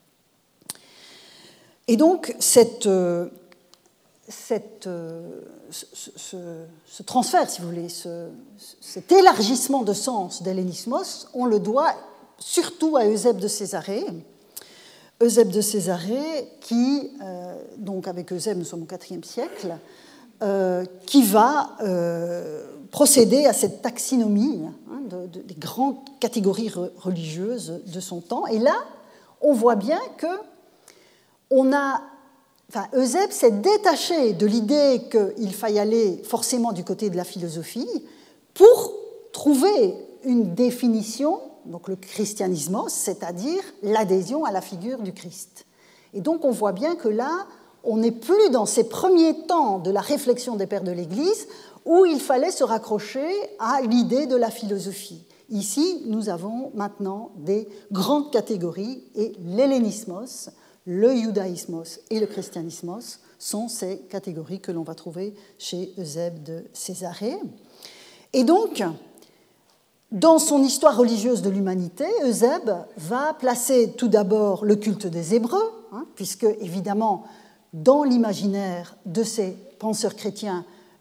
Et donc, cette, cette, ce, ce, ce transfert, si vous voulez, ce, cet élargissement de sens d'hellénismos, on le doit surtout à Eusèbe de Césarée, Eusèbe de Césarée, qui, euh, donc avec Eusèbe, nous sommes au quatrième siècle, euh, qui va euh, procéder à cette taxinomie hein, de, de, des grandes catégories re- religieuses de son temps. Et là, on voit bien que on a, enfin, Eusèbe s'est détaché de l'idée qu'il faille aller forcément du côté de la philosophie pour trouver une définition, donc le christianismos, c'est-à-dire l'adhésion à la figure du Christ. Et donc on voit bien que là, on n'est plus dans ces premiers temps de la réflexion des pères de l'Église où il fallait se raccrocher à l'idée de la philosophie. Ici, nous avons maintenant des grandes catégories et l'hellénismos, le judaïsmos et le christianismos sont ces catégories que l'on va trouver chez Eusèbe de Césarée. Et donc, dans son histoire religieuse de l'humanité, Eusèbe va placer tout d'abord le culte des Hébreux, hein, puisque évidemment, dans l'imaginaire de ces penseurs chrétiens,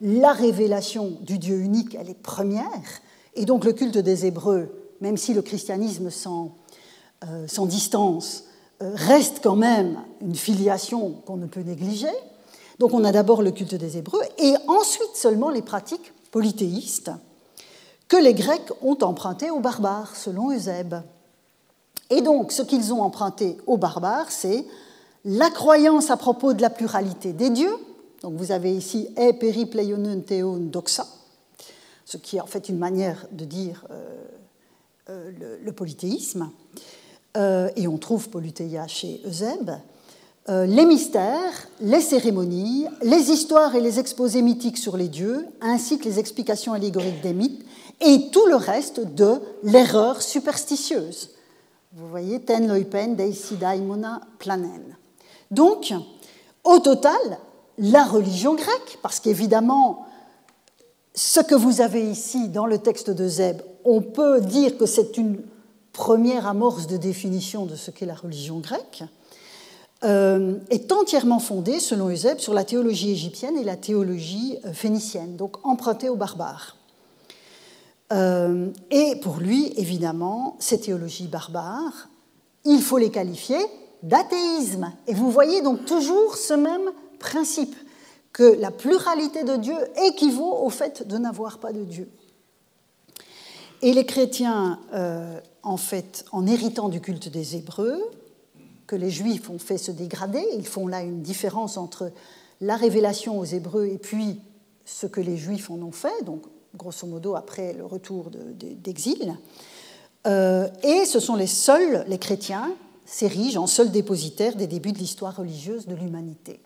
la révélation du Dieu unique, elle est première, et donc le culte des Hébreux, même si le christianisme s'en, euh, s'en distance, euh, reste quand même une filiation qu'on ne peut négliger. Donc on a d'abord le culte des Hébreux, et ensuite seulement les pratiques polythéistes que les Grecs ont empruntées aux barbares, selon Eusèbe. Et donc ce qu'ils ont emprunté aux barbares, c'est la croyance à propos de la pluralité des dieux. Donc vous avez ici « e peripleionen theon doxa », ce qui est en fait une manière de dire euh, euh, le, le polythéisme. Euh, et on trouve Polythéia chez Eusèbe. Euh, les mystères, les cérémonies, les histoires et les exposés mythiques sur les dieux, ainsi que les explications allégoriques des mythes, et tout le reste de l'erreur superstitieuse. Vous voyez, « ten loipen deisi daimona planen ». Donc, au total, la religion grecque, parce qu'évidemment, ce que vous avez ici dans le texte d'Eusèbe, on peut dire que c'est une première amorce de définition de ce qu'est la religion grecque, euh, est entièrement fondée, selon Eusèbe, sur la théologie égyptienne et la théologie phénicienne, donc empruntée aux barbares. Euh, et pour lui, évidemment, ces théologies barbares, il faut les qualifier d'athéisme. Et vous voyez donc toujours ce même principe, que la pluralité de Dieu équivaut au fait de n'avoir pas de Dieu. Et les chrétiens, euh, en fait, en héritant du culte des Hébreux, que les Juifs ont fait se dégrader, ils font là une différence entre la révélation aux Hébreux et puis ce que les Juifs en ont fait, donc grosso modo après le retour de, de, d'exil. Euh, et ce sont les seuls, les chrétiens, s'érigent en seuls dépositaires des débuts de l'histoire religieuse de l'humanité.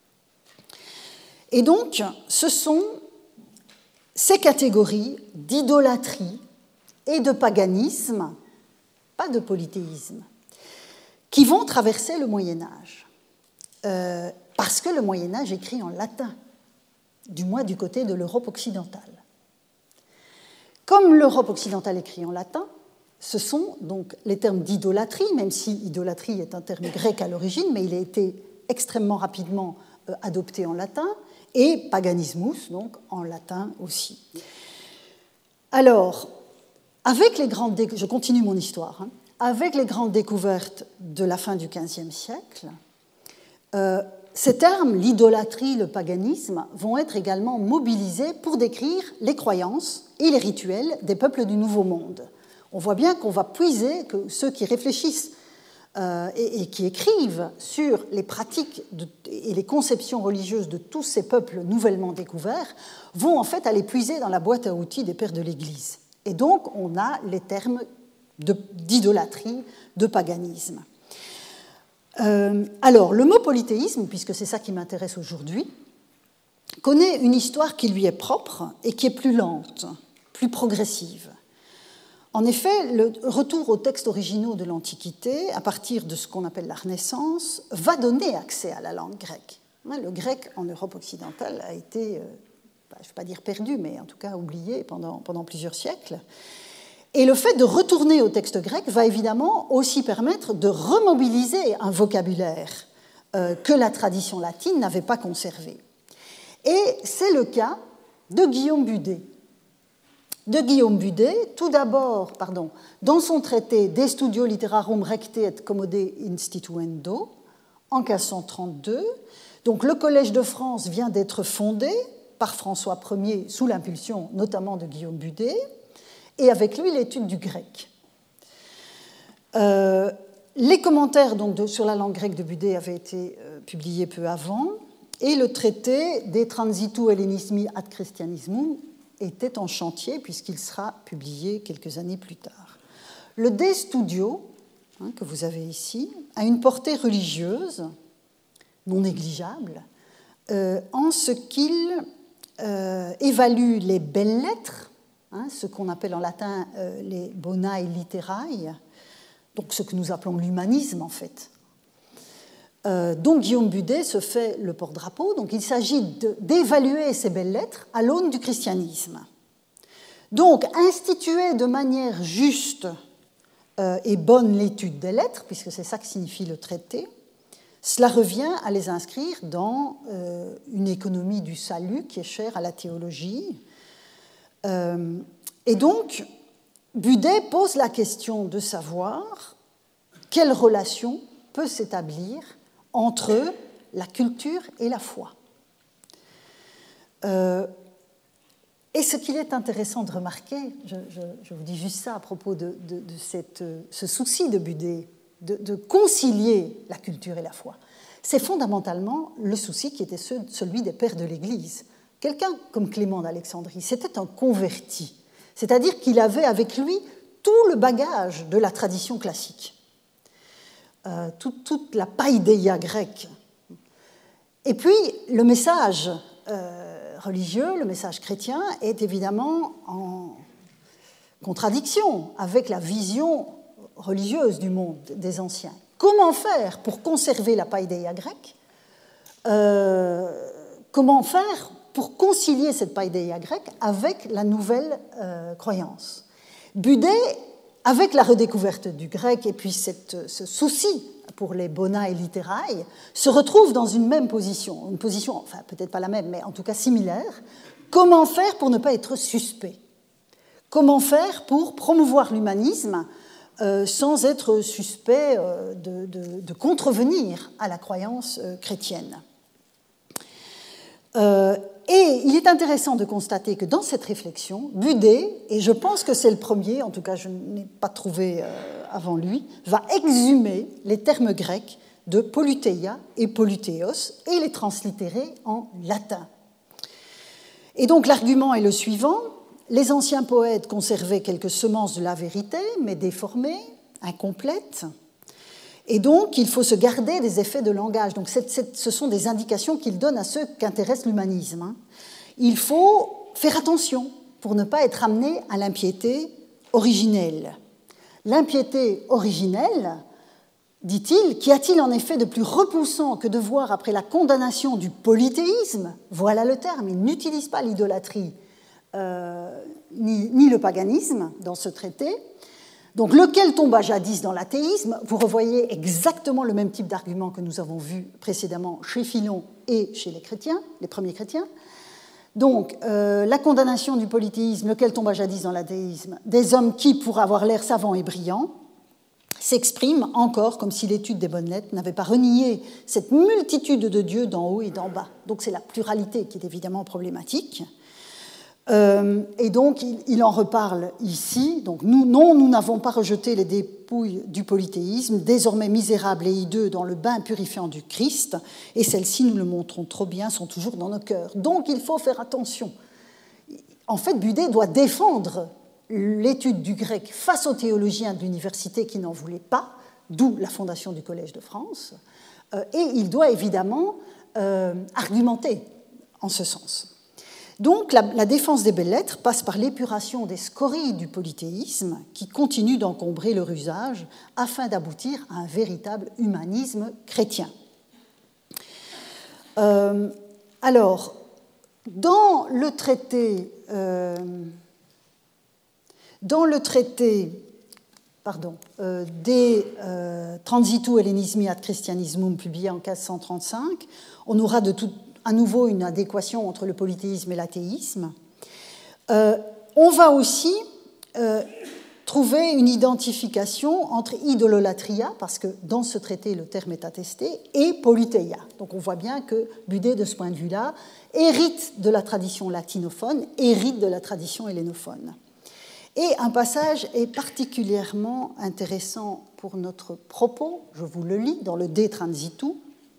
Et donc, ce sont ces catégories d'idolâtrie et de paganisme, pas de polythéisme, qui vont traverser le Moyen-Âge. Euh, parce que le Moyen-Âge écrit en latin, du moins du côté de l'Europe occidentale. Comme l'Europe occidentale écrit en latin, ce sont donc les termes d'idolâtrie, même si idolâtrie est un terme grec à l'origine, mais il a été extrêmement rapidement euh, adopté en latin, et paganismus, donc en latin aussi. Alors, avec les grandes dé... je continue mon histoire, hein. Avec les grandes découvertes de la fin du quinzième siècle, euh, ces termes, l'idolâtrie, le paganisme, vont être également mobilisés pour décrire les croyances et les rituels des peuples du Nouveau Monde. On voit bien qu'on va puiser, que ceux qui réfléchissent euh, et, et qui écrivent sur les pratiques de, et les conceptions religieuses de tous ces peuples nouvellement découverts vont en fait aller puiser dans la boîte à outils des pères de l'Église. Et donc, on a les termes de, d'idolâtrie, de paganisme. Euh, alors, le mot polythéisme, puisque c'est ça qui m'intéresse aujourd'hui, connaît une histoire qui lui est propre et qui est plus lente, plus progressive. En effet, le retour aux textes originaux de l'Antiquité, à partir de ce qu'on appelle la Renaissance, va donner accès à la langue grecque. Le grec en Europe occidentale a été, je ne vais pas dire perdu, mais en tout cas oublié pendant, pendant plusieurs siècles. Et le fait de retourner au texte grec va évidemment aussi permettre de remobiliser un vocabulaire euh, que la tradition latine n'avait pas conservé. Et c'est le cas de Guillaume Budet. De Guillaume Budet, tout d'abord, pardon, dans son traité De Studio Literarum Recte et Commode Instituendo, en quinze cent trente-deux, donc le Collège de France vient d'être fondé par François Ier sous l'impulsion notamment de Guillaume Budet, et avec lui l'étude du grec. Euh, les commentaires donc, de, sur la langue grecque de Budet avaient été euh, publiés peu avant, et le traité De Transitu Hellenismi ad Christianismum était en chantier puisqu'il sera publié quelques années plus tard. Le De Studio, hein, que vous avez ici, a une portée religieuse non négligeable euh, en ce qu'il euh, évalue les belles lettres, hein, ce qu'on appelle en latin euh, les bonae literae, donc ce que nous appelons l'humanisme en fait. Euh, donc Guillaume Budet se fait le porte-drapeau, donc il s'agit de, d'évaluer ces belles lettres à l'aune du christianisme. Donc instituer de manière juste euh, et bonne l'étude des lettres, puisque c'est ça que signifie le traité, Cela revient à les inscrire dans euh, une économie du salut qui est chère à la théologie. Euh, et donc, Budet pose la question de savoir quelle relation peut s'établir entre la culture et la foi. Euh, et ce qu'il est intéressant de remarquer, je, je, je vous dis juste ça à propos de, de, de cette, ce souci de Budet, de, de concilier la culture et la foi, c'est fondamentalement le souci qui était celui des pères de l'Église. Quelqu'un comme Clément d'Alexandrie, c'était un converti, c'est-à-dire qu'il avait avec lui tout le bagage de la tradition classique, euh, tout, toute la païdéia grecque. Et puis, le message euh, religieux, le message chrétien, est évidemment en contradiction avec la vision religieuse du monde des anciens. Comment faire pour conserver la païdéia grecque ? euh, Comment faire pour concilier cette païdéia grecque avec la nouvelle euh, croyance ? Budet, avec la redécouverte du grec et puis cette, ce souci pour les bona et littérailles, se retrouve dans une même position, une position, enfin peut-être pas la même, mais en tout cas similaire. Comment faire pour ne pas être suspect ? Comment faire pour promouvoir l'humanisme euh, sans être suspect euh, de, de, de contrevenir à la croyance euh, chrétienne ? euh, Et il est intéressant de constater que dans cette réflexion, Budet, et je pense que c'est le premier, en tout cas je n'ai pas trouvé euh, avant lui, va exhumer les termes grecs de poluthéia et poluthéos et les translittérer en latin. Et donc l'argument est le suivant: les anciens poètes conservaient quelques semences de la vérité, mais déformées, incomplètes, et donc il faut se garder des effets de langage. Donc cette, cette, ce sont des indications qu'il donne à ceux qu'intéresse l'humanisme. Hein. Il faut faire attention pour ne pas être amené à l'impiété originelle. L'impiété originelle, dit-il, qu'y a-t-il en effet de plus repoussant que de voir après la condamnation du polythéisme, voilà le terme, il n'utilise pas l'idolâtrie euh, ni, ni le paganisme dans ce traité, donc lequel tomba jadis dans l'athéisme. Vous revoyez exactement le même type d'argument que nous avons vu précédemment chez Philon et chez les chrétiens, les premiers chrétiens. Donc, euh, la condamnation du polythéisme, lequel tomba jadis dans l'athéisme, des hommes qui, pour avoir l'air savants et brillants, s'expriment encore comme si l'étude des bonnes lettres n'avait pas renié cette multitude de dieux d'en haut et d'en bas. Donc, c'est la pluralité qui est évidemment problématique. Euh, et donc, il, il en reparle ici. Donc, nous, non, nous n'avons pas rejeté les dépouilles du polythéisme, désormais misérables et hideux dans le bain purifiant du Christ, et celles-ci, nous le montrons trop bien, sont toujours dans nos cœurs. Donc, il faut faire attention. En fait, Budet doit défendre l'étude du grec face aux théologiens de l'université qui n'en voulaient pas, d'où la fondation du Collège de France, euh, et il doit évidemment euh, argumenter en ce sens. Donc, la, la défense des belles-lettres passe par l'épuration des scories du polythéisme qui continue d'encombrer leur usage afin d'aboutir à un véritable humanisme chrétien. Euh, alors, dans le traité, euh, dans le traité pardon, euh, des euh, Transitu Hellenismi ad Christianismum, publié en mille quatre cent trente-cinq, on aura de tout à nouveau une adéquation entre le polythéisme et l'athéisme. Euh, on va aussi euh, trouver une identification entre idololatria, parce que dans ce traité le terme est attesté, et polythéia. Donc on voit bien que Budet, de ce point de vue-là, hérite de la tradition latinophone, hérite de la tradition hellénophone. Et un passage est particulièrement intéressant pour notre propos, je vous le lis dans le De Transitu.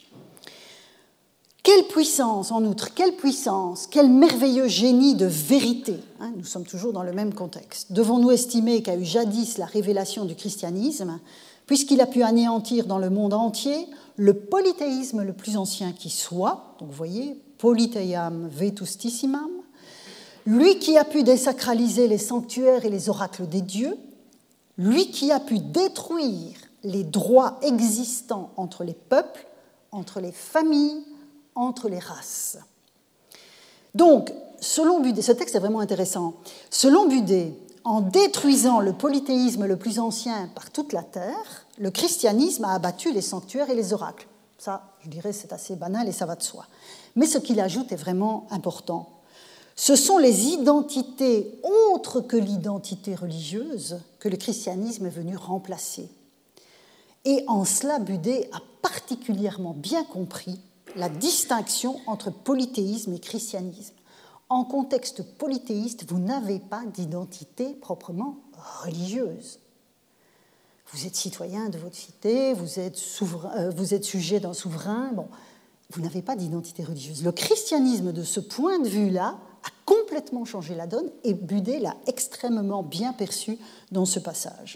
Quelle puissance, en outre, quelle puissance, quel merveilleux génie de vérité, hein, nous sommes toujours dans le même contexte, devons-nous estimer qu'a eu jadis la révélation du christianisme, puisqu'il a pu anéantir dans le monde entier le polythéisme le plus ancien qui soit, donc vous voyez, polytheiam vetustissimam, lui qui a pu désacraliser les sanctuaires et les oracles des dieux, lui qui a pu détruire les droits existants entre les peuples, entre les familles, entre les races. Donc, selon Budet, ce texte est vraiment intéressant, selon Budet, en détruisant le polythéisme le plus ancien par toute la terre, le christianisme a abattu les sanctuaires et les oracles. Ça, je dirais, c'est assez banal et ça va de soi. Mais ce qu'il ajoute est vraiment important. Ce sont les identités autres que l'identité religieuse que le christianisme est venu remplacer. Et en cela, Budet a particulièrement bien compris la distinction entre polythéisme et christianisme. En contexte polythéiste, vous n'avez pas d'identité proprement religieuse. Vous êtes citoyen de votre cité, vous êtes, souverain, euh, vous êtes sujet d'un souverain, bon, vous n'avez pas d'identité religieuse. Le christianisme, de ce point de vue-là, a complètement changé la donne et Budet l'a extrêmement bien perçu dans ce passage.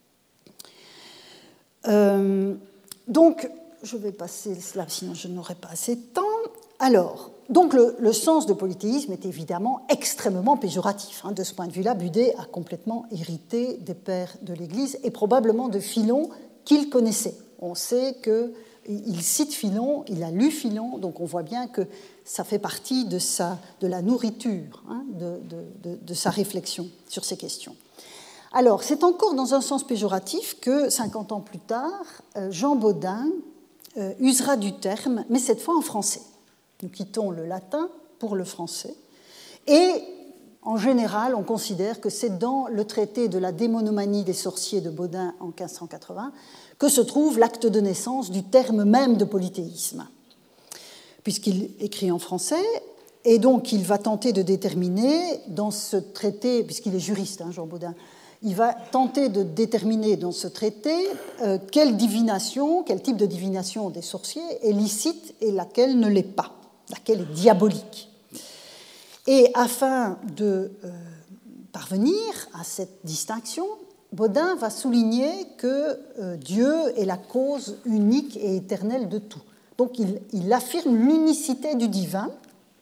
Euh, donc, je vais passer cela, sinon je n'aurai pas assez de temps. Alors, donc le, le sens de polythéisme est évidemment extrêmement péjoratif. Hein. De ce point de vue-là, Budet a complètement hérité des pères de l'Église et probablement de Philon qu'il connaissait. On sait qu'il cite Philon, il a lu Philon, donc on voit bien que ça fait partie de, sa, de la nourriture, hein, de, de, de, de sa réflexion sur ces questions. Alors, c'est encore dans un sens péjoratif que, cinquante ans plus tard, Jean Bodin euh, usera du terme, mais cette fois en français. Nous quittons le latin pour le français. Et, en général, on considère que c'est dans le traité de la démonomanie des sorciers de Bodin en quinze cent quatre-vingts que se trouve l'acte de naissance du terme même de polythéisme, puisqu'il écrit en français, et donc il va tenter de déterminer dans ce traité, puisqu'il est juriste, hein, Jean Bodin, il va tenter de déterminer dans ce traité euh, quelle divination, quel type de divination des sorciers est licite et laquelle ne l'est pas, laquelle est diabolique. Et afin de euh, parvenir à cette distinction, Bodin va souligner que euh, Dieu est la cause unique et éternelle de tout. Donc il, il affirme l'unicité du divin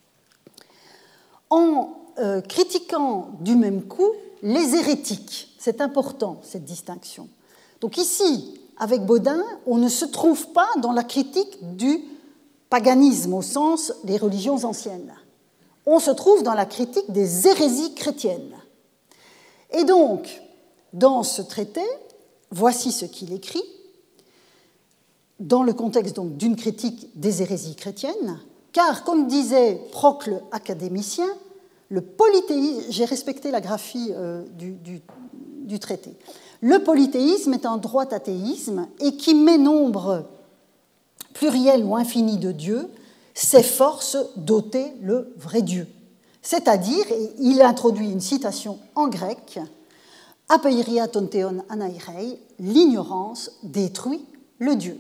en euh, critiquant du même coup les hérétiques. C'est important, cette distinction. Donc ici, avec Bodin, on ne se trouve pas dans la critique du paganisme au sens des religions anciennes. On se trouve dans la critique des hérésies chrétiennes. Et donc, dans ce traité, voici ce qu'il écrit, dans le contexte donc d'une critique des hérésies chrétiennes, car, comme disait Procle académicien, le polythéisme, j'ai respecté la graphie euh, du, du, du traité, le polythéisme est un droit athéisme et qui met nombre pluriel ou infini de dieux s'efforce d'ôter le vrai Dieu. C'est-à-dire, et il introduit une citation en grec, apeiria ton theon anairei, l'ignorance détruit le Dieu.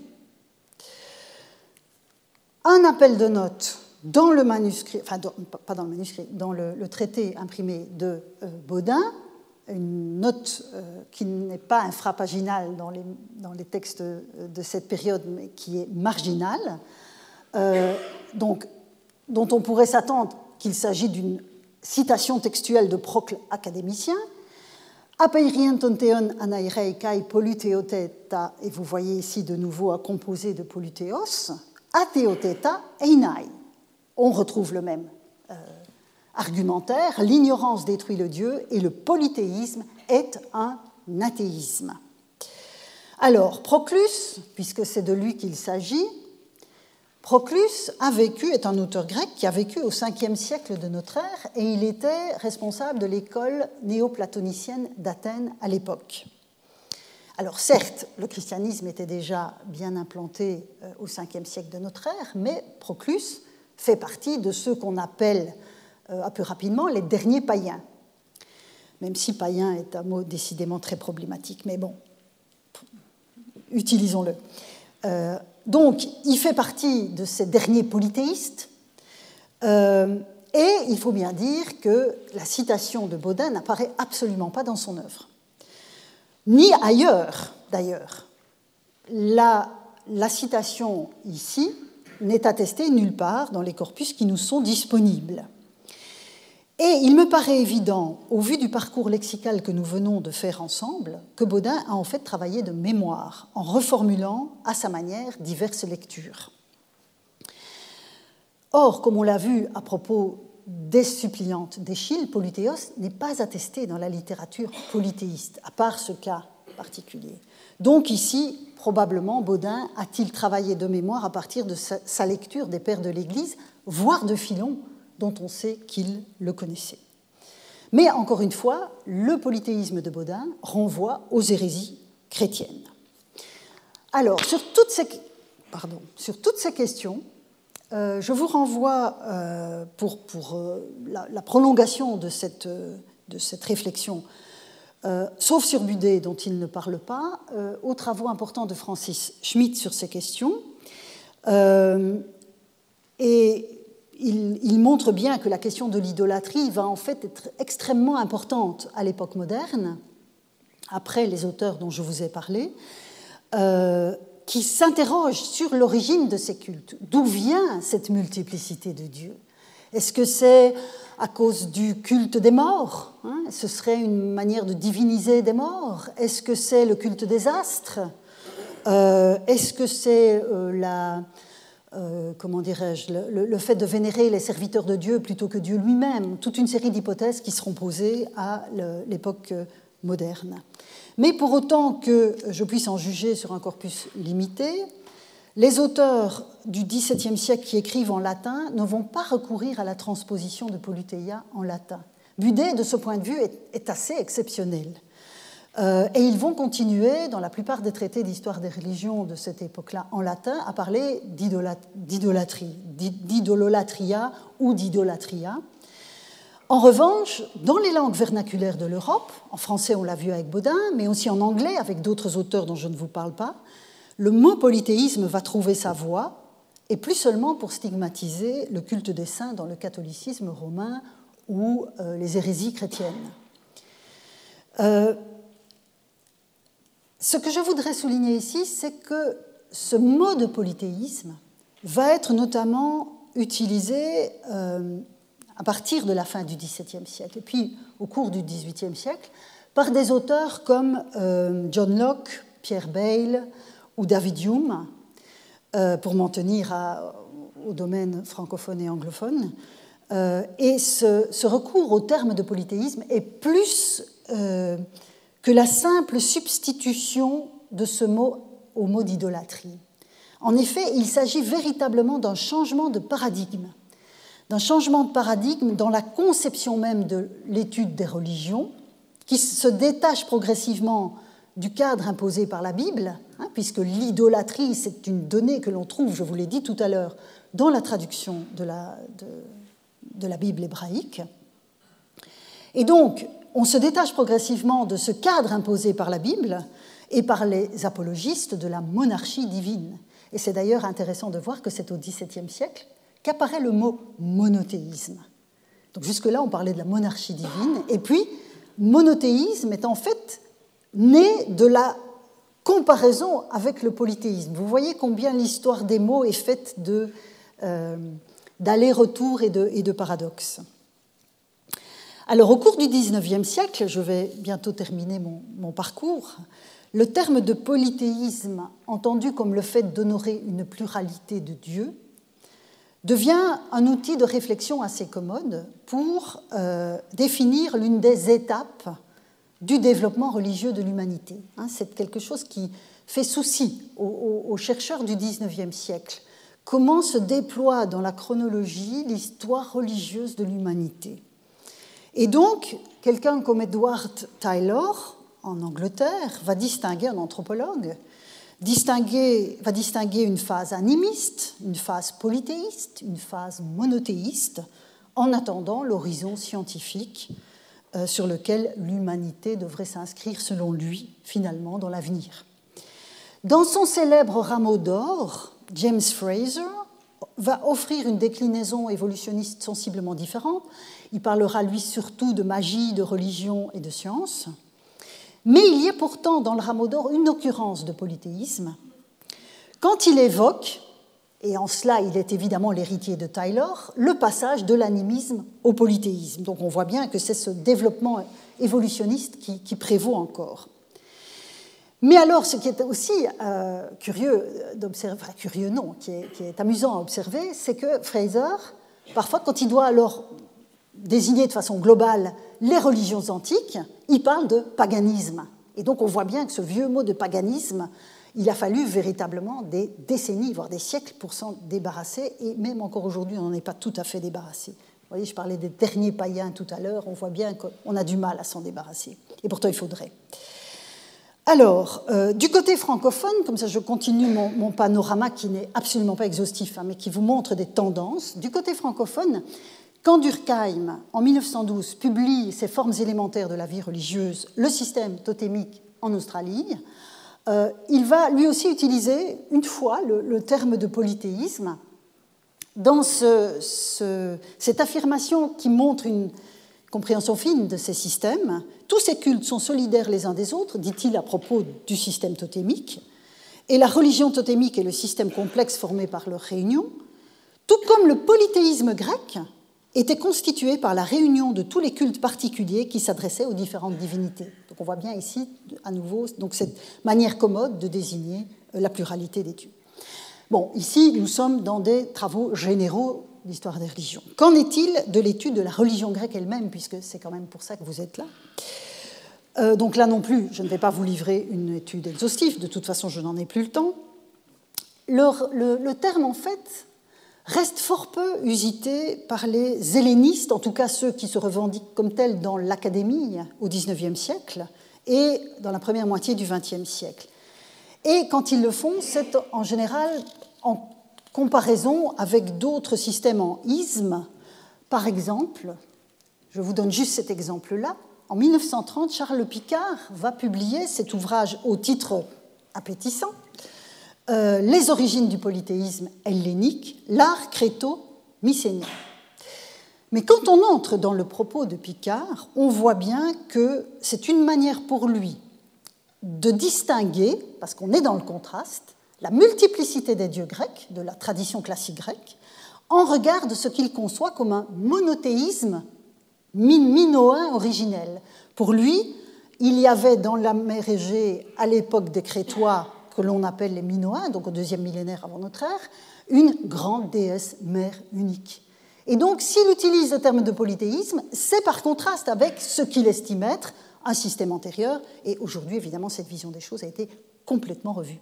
Un appel de notes dans le manuscrit, enfin dans, pas dans le manuscrit, dans le, le traité imprimé de euh, Bodin, une note euh, qui n'est pas infrapaginale dans les, dans les textes de cette période, mais qui est marginale, euh, donc, dont on pourrait s'attendre qu'il s'agit d'une citation textuelle de Procle académicien, Apeirien ton theon anairei kai polythéoteta, et vous voyez ici de nouveau un composé de polythéos, athéoteta einai. On retrouve le même euh, argumentaire, l'ignorance détruit le Dieu et le polythéisme est un athéisme. Alors, Proclus, puisque c'est de lui qu'il s'agit, Proclus a vécu, est un auteur grec qui a vécu au cinquième siècle de notre ère et il était responsable de l'école néoplatonicienne d'Athènes à l'époque. Alors certes, le christianisme était déjà bien implanté au cinquième siècle de notre ère, mais Proclus fait partie de ceux qu'on appelle euh, un peu rapidement les derniers païens, même si païen est un mot décidément très problématique, mais bon, utilisons-le. Euh, donc, il fait partie de ces derniers polythéistes, euh, et il faut bien dire que la citation de Bodin n'apparaît absolument pas dans son œuvre, ni ailleurs d'ailleurs. La, la citation ici n'est attestée nulle part dans les corpus qui nous sont disponibles. Et il me paraît évident, au vu du parcours lexical que nous venons de faire ensemble, que Bodin a en fait travaillé de mémoire, en reformulant à sa manière diverses lectures. Or, comme on l'a vu à propos des suppliantes d'Échille, Polythéos n'est pas attesté dans la littérature polythéiste, à part ce cas particulier. Donc ici, probablement, Bodin a-t-il travaillé de mémoire à partir de sa, sa lecture des pères de l'Église, voire de Philon, dont on sait qu'il le connaissait. Mais encore une fois, le polythéisme de Bodin renvoie aux hérésies chrétiennes. Alors, sur toutes ces, pardon, sur toutes ces questions, euh, je vous renvoie, euh, pour, pour euh, la, la prolongation de cette, de cette réflexion, euh, sauf sur Budé, dont il ne parle pas, euh, aux travaux importants de Francis Schmitt sur ces questions. Euh, et il, il montre bien que la question de l'idolâtrie va en fait être extrêmement importante à l'époque moderne, après les auteurs dont je vous ai parlé, euh, qui s'interrogent sur l'origine de ces cultes. D'où vient cette multiplicité de dieux? Est-ce que c'est à cause du culte des morts, hein? Ce serait une manière de diviniser des morts? Est-ce que c'est le culte des astres? euh, Est-ce que c'est euh, la... Euh, comment dirais-je, le, le fait de vénérer les serviteurs de Dieu plutôt que Dieu lui-même? Toute une série d'hypothèses qui seront posées à l'époque moderne. Mais pour autant que je puisse en juger sur un corpus limité, les auteurs du dix-septième siècle qui écrivent en latin ne vont pas recourir à la transposition de Polythéia en latin. Budé, de ce point de vue, est, est assez exceptionnel. Euh, et ils vont continuer, dans la plupart des traités d'histoire des religions de cette époque-là en latin, à parler d'idolâtrie, d'idololatria ou d'idolatria. En revanche, dans les langues vernaculaires de l'Europe, en français on l'a vu avec Bodin, mais aussi en anglais avec d'autres auteurs dont je ne vous parle pas, le mot polythéisme va trouver sa voie, et plus seulement pour stigmatiser le culte des saints dans le catholicisme romain ou euh, les hérésies chrétiennes. Euh, ce que je voudrais souligner ici, c'est que ce mot de polythéisme va être notamment utilisé euh, à partir de la fin du dix-septième siècle, et puis au cours du dix-huitième siècle, par des auteurs comme euh, John Locke, Pierre Bayle ou David Hume, euh, pour m'en tenir à, au domaine francophone et anglophone. Euh, et ce, ce recours au terme de polythéisme est plus euh, que la simple substitution de ce mot au mot d'idolâtrie. En effet, il s'agit véritablement d'un changement de paradigme, d'un changement de paradigme dans la conception même de l'étude des religions, qui se détache progressivement du cadre imposé par la Bible, hein, puisque l'idolâtrie, c'est une donnée que l'on trouve, je vous l'ai dit tout à l'heure, dans la traduction de la, de, de la Bible hébraïque. Et donc, on se détache progressivement de ce cadre imposé par la Bible et par les apologistes de la monarchie divine. Et c'est d'ailleurs intéressant de voir que c'est au dix-septième siècle qu'apparaît le mot monothéisme. Donc jusque-là, on parlait de la monarchie divine, et puis monothéisme est en fait né de la comparaison avec le polythéisme. Vous voyez combien l'histoire des mots est faite de, euh, d'aller-retour et de, et de paradoxes. Alors, au cours du dix-neuvième siècle, je vais bientôt terminer mon, mon parcours, le terme de polythéisme, entendu comme le fait d'honorer une pluralité de dieux, devient un outil de réflexion assez commode pour euh, définir l'une des étapes du développement religieux de l'humanité. Hein, c'est quelque chose qui fait souci aux, aux, aux chercheurs du dix-neuvième siècle. Comment se déploie dans la chronologie l'histoire religieuse de l'humanité? Et donc, quelqu'un comme Edward Taylor, en Angleterre, va distinguer, un anthropologue, distinguer, va distinguer une phase animiste, une phase polythéiste, une phase monothéiste, en attendant l'horizon scientifique euh, sur lequel l'humanité devrait s'inscrire, selon lui, finalement, dans l'avenir. Dans son célèbre Rameau d'or, James Fraser va offrir une déclinaison évolutionniste sensiblement différente. Il parlera, lui, surtout de magie, de religion et de science. Mais il y a pourtant dans le Rameau d'or une occurrence de polythéisme quand il évoque, et en cela il est évidemment l'héritier de Taylor, le passage de l'animisme au polythéisme. Donc on voit bien que c'est ce développement évolutionniste qui, qui prévaut encore. Mais alors, ce qui est aussi euh, curieux d'observer, enfin curieux non, qui est, qui est amusant à observer, c'est que Fraser, parfois quand il doit alors désigner de façon globale les religions antiques, il parle de paganisme Et donc on voit bien que ce vieux mot de paganisme, il a fallu véritablement des décennies, voire des siècles pour s'en débarrasser, et même encore aujourd'hui, on n'en est pas tout à fait débarrassé. Vous voyez, je parlais des derniers païens tout à l'heure, on voit bien qu'on a du mal à s'en débarrasser. Et pourtant, il faudrait. Alors, euh, du côté francophone, comme ça je continue mon, mon panorama qui n'est absolument pas exhaustif, hein, mais qui vous montre des tendances. Du côté francophone, quand Durkheim, en mille neuf cent douze, publie ses formes élémentaires de la vie religieuse, le système totémique en Australie, euh, il va lui aussi utiliser une fois le, le terme de polythéisme dans ce, ce, cette affirmation qui montre une compréhension fine de ces systèmes. Tous ces cultes sont solidaires les uns des autres, dit-il à propos du système totémique, et la religion totémique est le système complexe formé par leur réunion, tout comme le polythéisme grec était constitué par la réunion de tous les cultes particuliers qui s'adressaient aux différentes divinités. Donc on voit bien ici, à nouveau, donc cette manière commode de désigner la pluralité des dieux. Bon, ici, nous sommes dans des travaux généraux d'histoire des religions. Qu'en est-il de l'étude de la religion grecque elle-même, puisque c'est quand même pour ça que vous êtes là ? euh, Donc là non plus, je ne vais pas vous livrer une étude exhaustive, de toute façon, je n'en ai plus le temps. Le, le, le terme, en fait, reste fort peu usité par les hellénistes, en tout cas ceux qui se revendiquent comme tels dans l'académie au dix-neuvième siècle et dans la première moitié du vingtième siècle. Et quand ils le font, c'est en général en comparaison avec d'autres systèmes en isme. Par exemple, je vous donne juste cet exemple-là, en mille neuf cent trente, Charles Picard va publier cet ouvrage au titre appétissant, euh, Les origines du polythéisme hellénique, l'art créto-mycénien. Mais quand on entre dans le propos de Picard, on voit bien que c'est une manière pour lui de distinguer, parce qu'on est dans le contraste, la multiplicité des dieux grecs, de la tradition classique grecque, en regard de ce qu'il conçoit comme un monothéisme minoen originel. Pour lui, il y avait dans la mer Égée, à l'époque des Crétois, que l'on appelle les Minoens, donc au deuxième millénaire avant notre ère, une grande déesse mère unique. Et donc, s'il utilise le terme de polythéisme, c'est par contraste avec ce qu'il estime être un système antérieur, et aujourd'hui, évidemment, cette vision des choses a été complètement revue.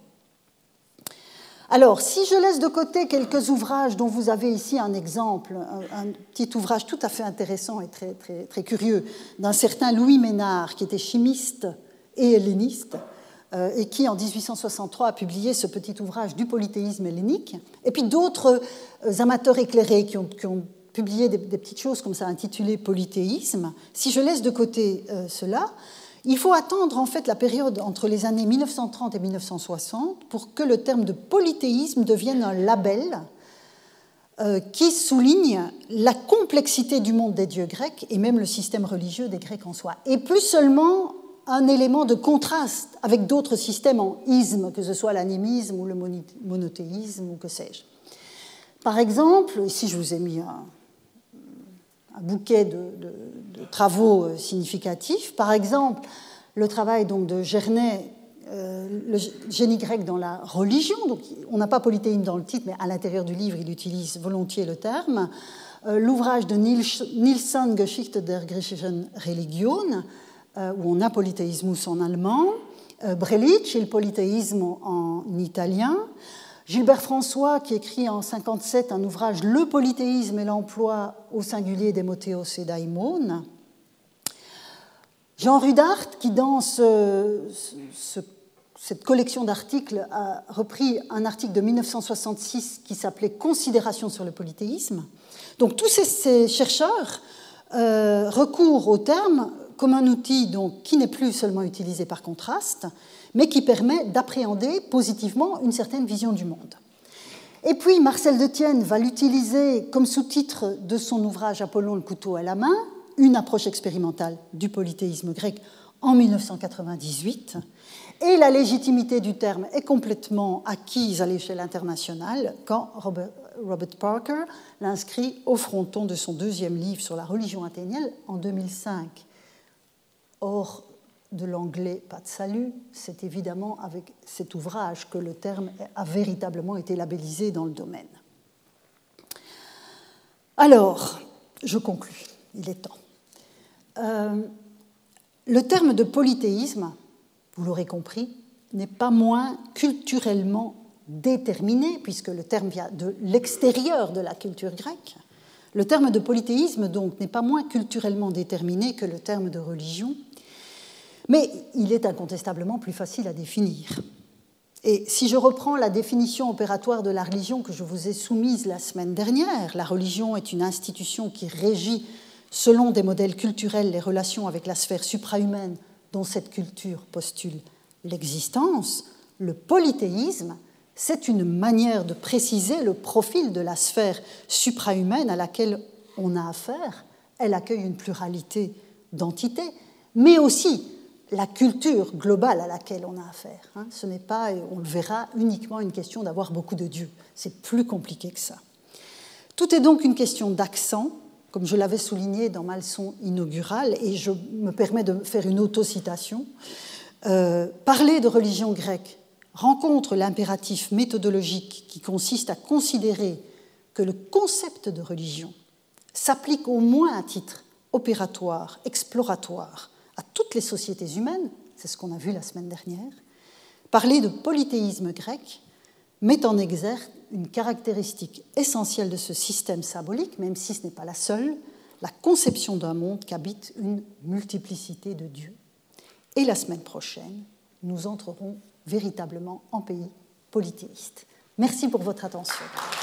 Alors, si je laisse de côté quelques ouvrages dont vous avez ici un exemple, un, un petit ouvrage tout à fait intéressant et très, très, très curieux, d'un certain Louis Ménard, qui était chimiste et helléniste, euh, et qui, en dix-huit cent soixante-trois, a publié ce petit ouvrage du polythéisme hellénique, et puis d'autres euh, amateurs éclairés qui ont, qui ont publié des, des petites choses comme ça, intitulées Polythéisme. Si je laisse de côté euh, cela, il faut attendre en fait la période entre les années mille neuf cent trente et mille neuf cent soixante pour que le terme de polythéisme devienne un label euh, qui souligne la complexité du monde des dieux grecs et même le système religieux des Grecs en soi. Et plus seulement un élément de contraste avec d'autres systèmes en isme, que ce soit l'animisme ou le monothéisme ou que sais-je. Par exemple, ici je vous ai mis un, un bouquet de, de, de travaux significatifs. Par exemple, le travail donc, de Gernet, euh, le génie grec dans la religion. Donc, on n'a pas polythéisme dans le titre, mais à l'intérieur du livre, il utilise volontiers le terme. Euh, l'ouvrage de Nielsen, Geschichte der griechischen Religion, euh, où on a polythéismus en allemand. Euh, Brelic, il polythéisme en italien. Gilbert François, qui écrit en mille neuf cent cinquante-sept un ouvrage « Le polythéisme et l'emploi au singulier d'Hémothéos et d'Aïmon ». Jean Rudart, qui dans ce, ce, cette collection d'articles a repris un article de mille neuf cent soixante-six qui s'appelait « Considérations sur le polythéisme ». Donc tous ces, ces chercheurs euh, recourent au terme comme un outil donc, qui n'est plus seulement utilisé par contraste, mais qui permet d'appréhender positivement une certaine vision du monde. Et puis, Marcel de Tienne va l'utiliser comme sous-titre de son ouvrage « Apollon, le couteau à la main », une approche expérimentale du polythéisme grec en mille neuf cent quatre-vingt-dix-huit. Et la légitimité du terme est complètement acquise à l'échelle internationale quand Robert, Robert Parker l'inscrit au fronton de son deuxième livre sur la religion athénienne en deux mille cinq. Or, de l'anglais pas de salut, c'est évidemment avec cet ouvrage que le terme a véritablement été labellisé dans le domaine. Alors, je conclus, il est temps. Euh, le terme de polythéisme vous l'aurez compris, n'est pas moins culturellement déterminé, puisque le terme vient de l'extérieur de la culture grecque. Le terme de polythéisme, donc, n'est pas moins culturellement déterminé que le terme de religion, mais il est incontestablement plus facile à définir. Et si je reprends la définition opératoire de la religion que je vous ai soumise la semaine dernière, la religion est une institution qui régit, selon des modèles culturels, les relations avec la sphère suprahumaine dont cette culture postule l'existence, le polythéisme, c'est une manière de préciser le profil de la sphère suprahumaine à laquelle on a affaire. Elle accueille une pluralité d'entités, mais aussi la culture globale à laquelle on a affaire. Ce n'est pas, et on le verra, uniquement une question d'avoir beaucoup de dieux. C'est plus compliqué que ça. Tout est donc une question d'accent, comme je l'avais souligné dans ma leçon inaugurale, et je me permets de faire une autocitation. Euh, parler de religion grecque rencontre l'impératif méthodologique qui consiste à considérer que le concept de religion s'applique au moins à titre opératoire, exploratoire, à toutes les sociétés humaines, c'est ce qu'on a vu la semaine dernière. Parler de polythéisme grec met en exergue une caractéristique essentielle de ce système symbolique, même si ce n'est pas la seule, la conception d'un monde qu'habite une multiplicité de dieux. Et la semaine prochaine, nous entrerons véritablement en pays polythéiste. Merci pour votre attention.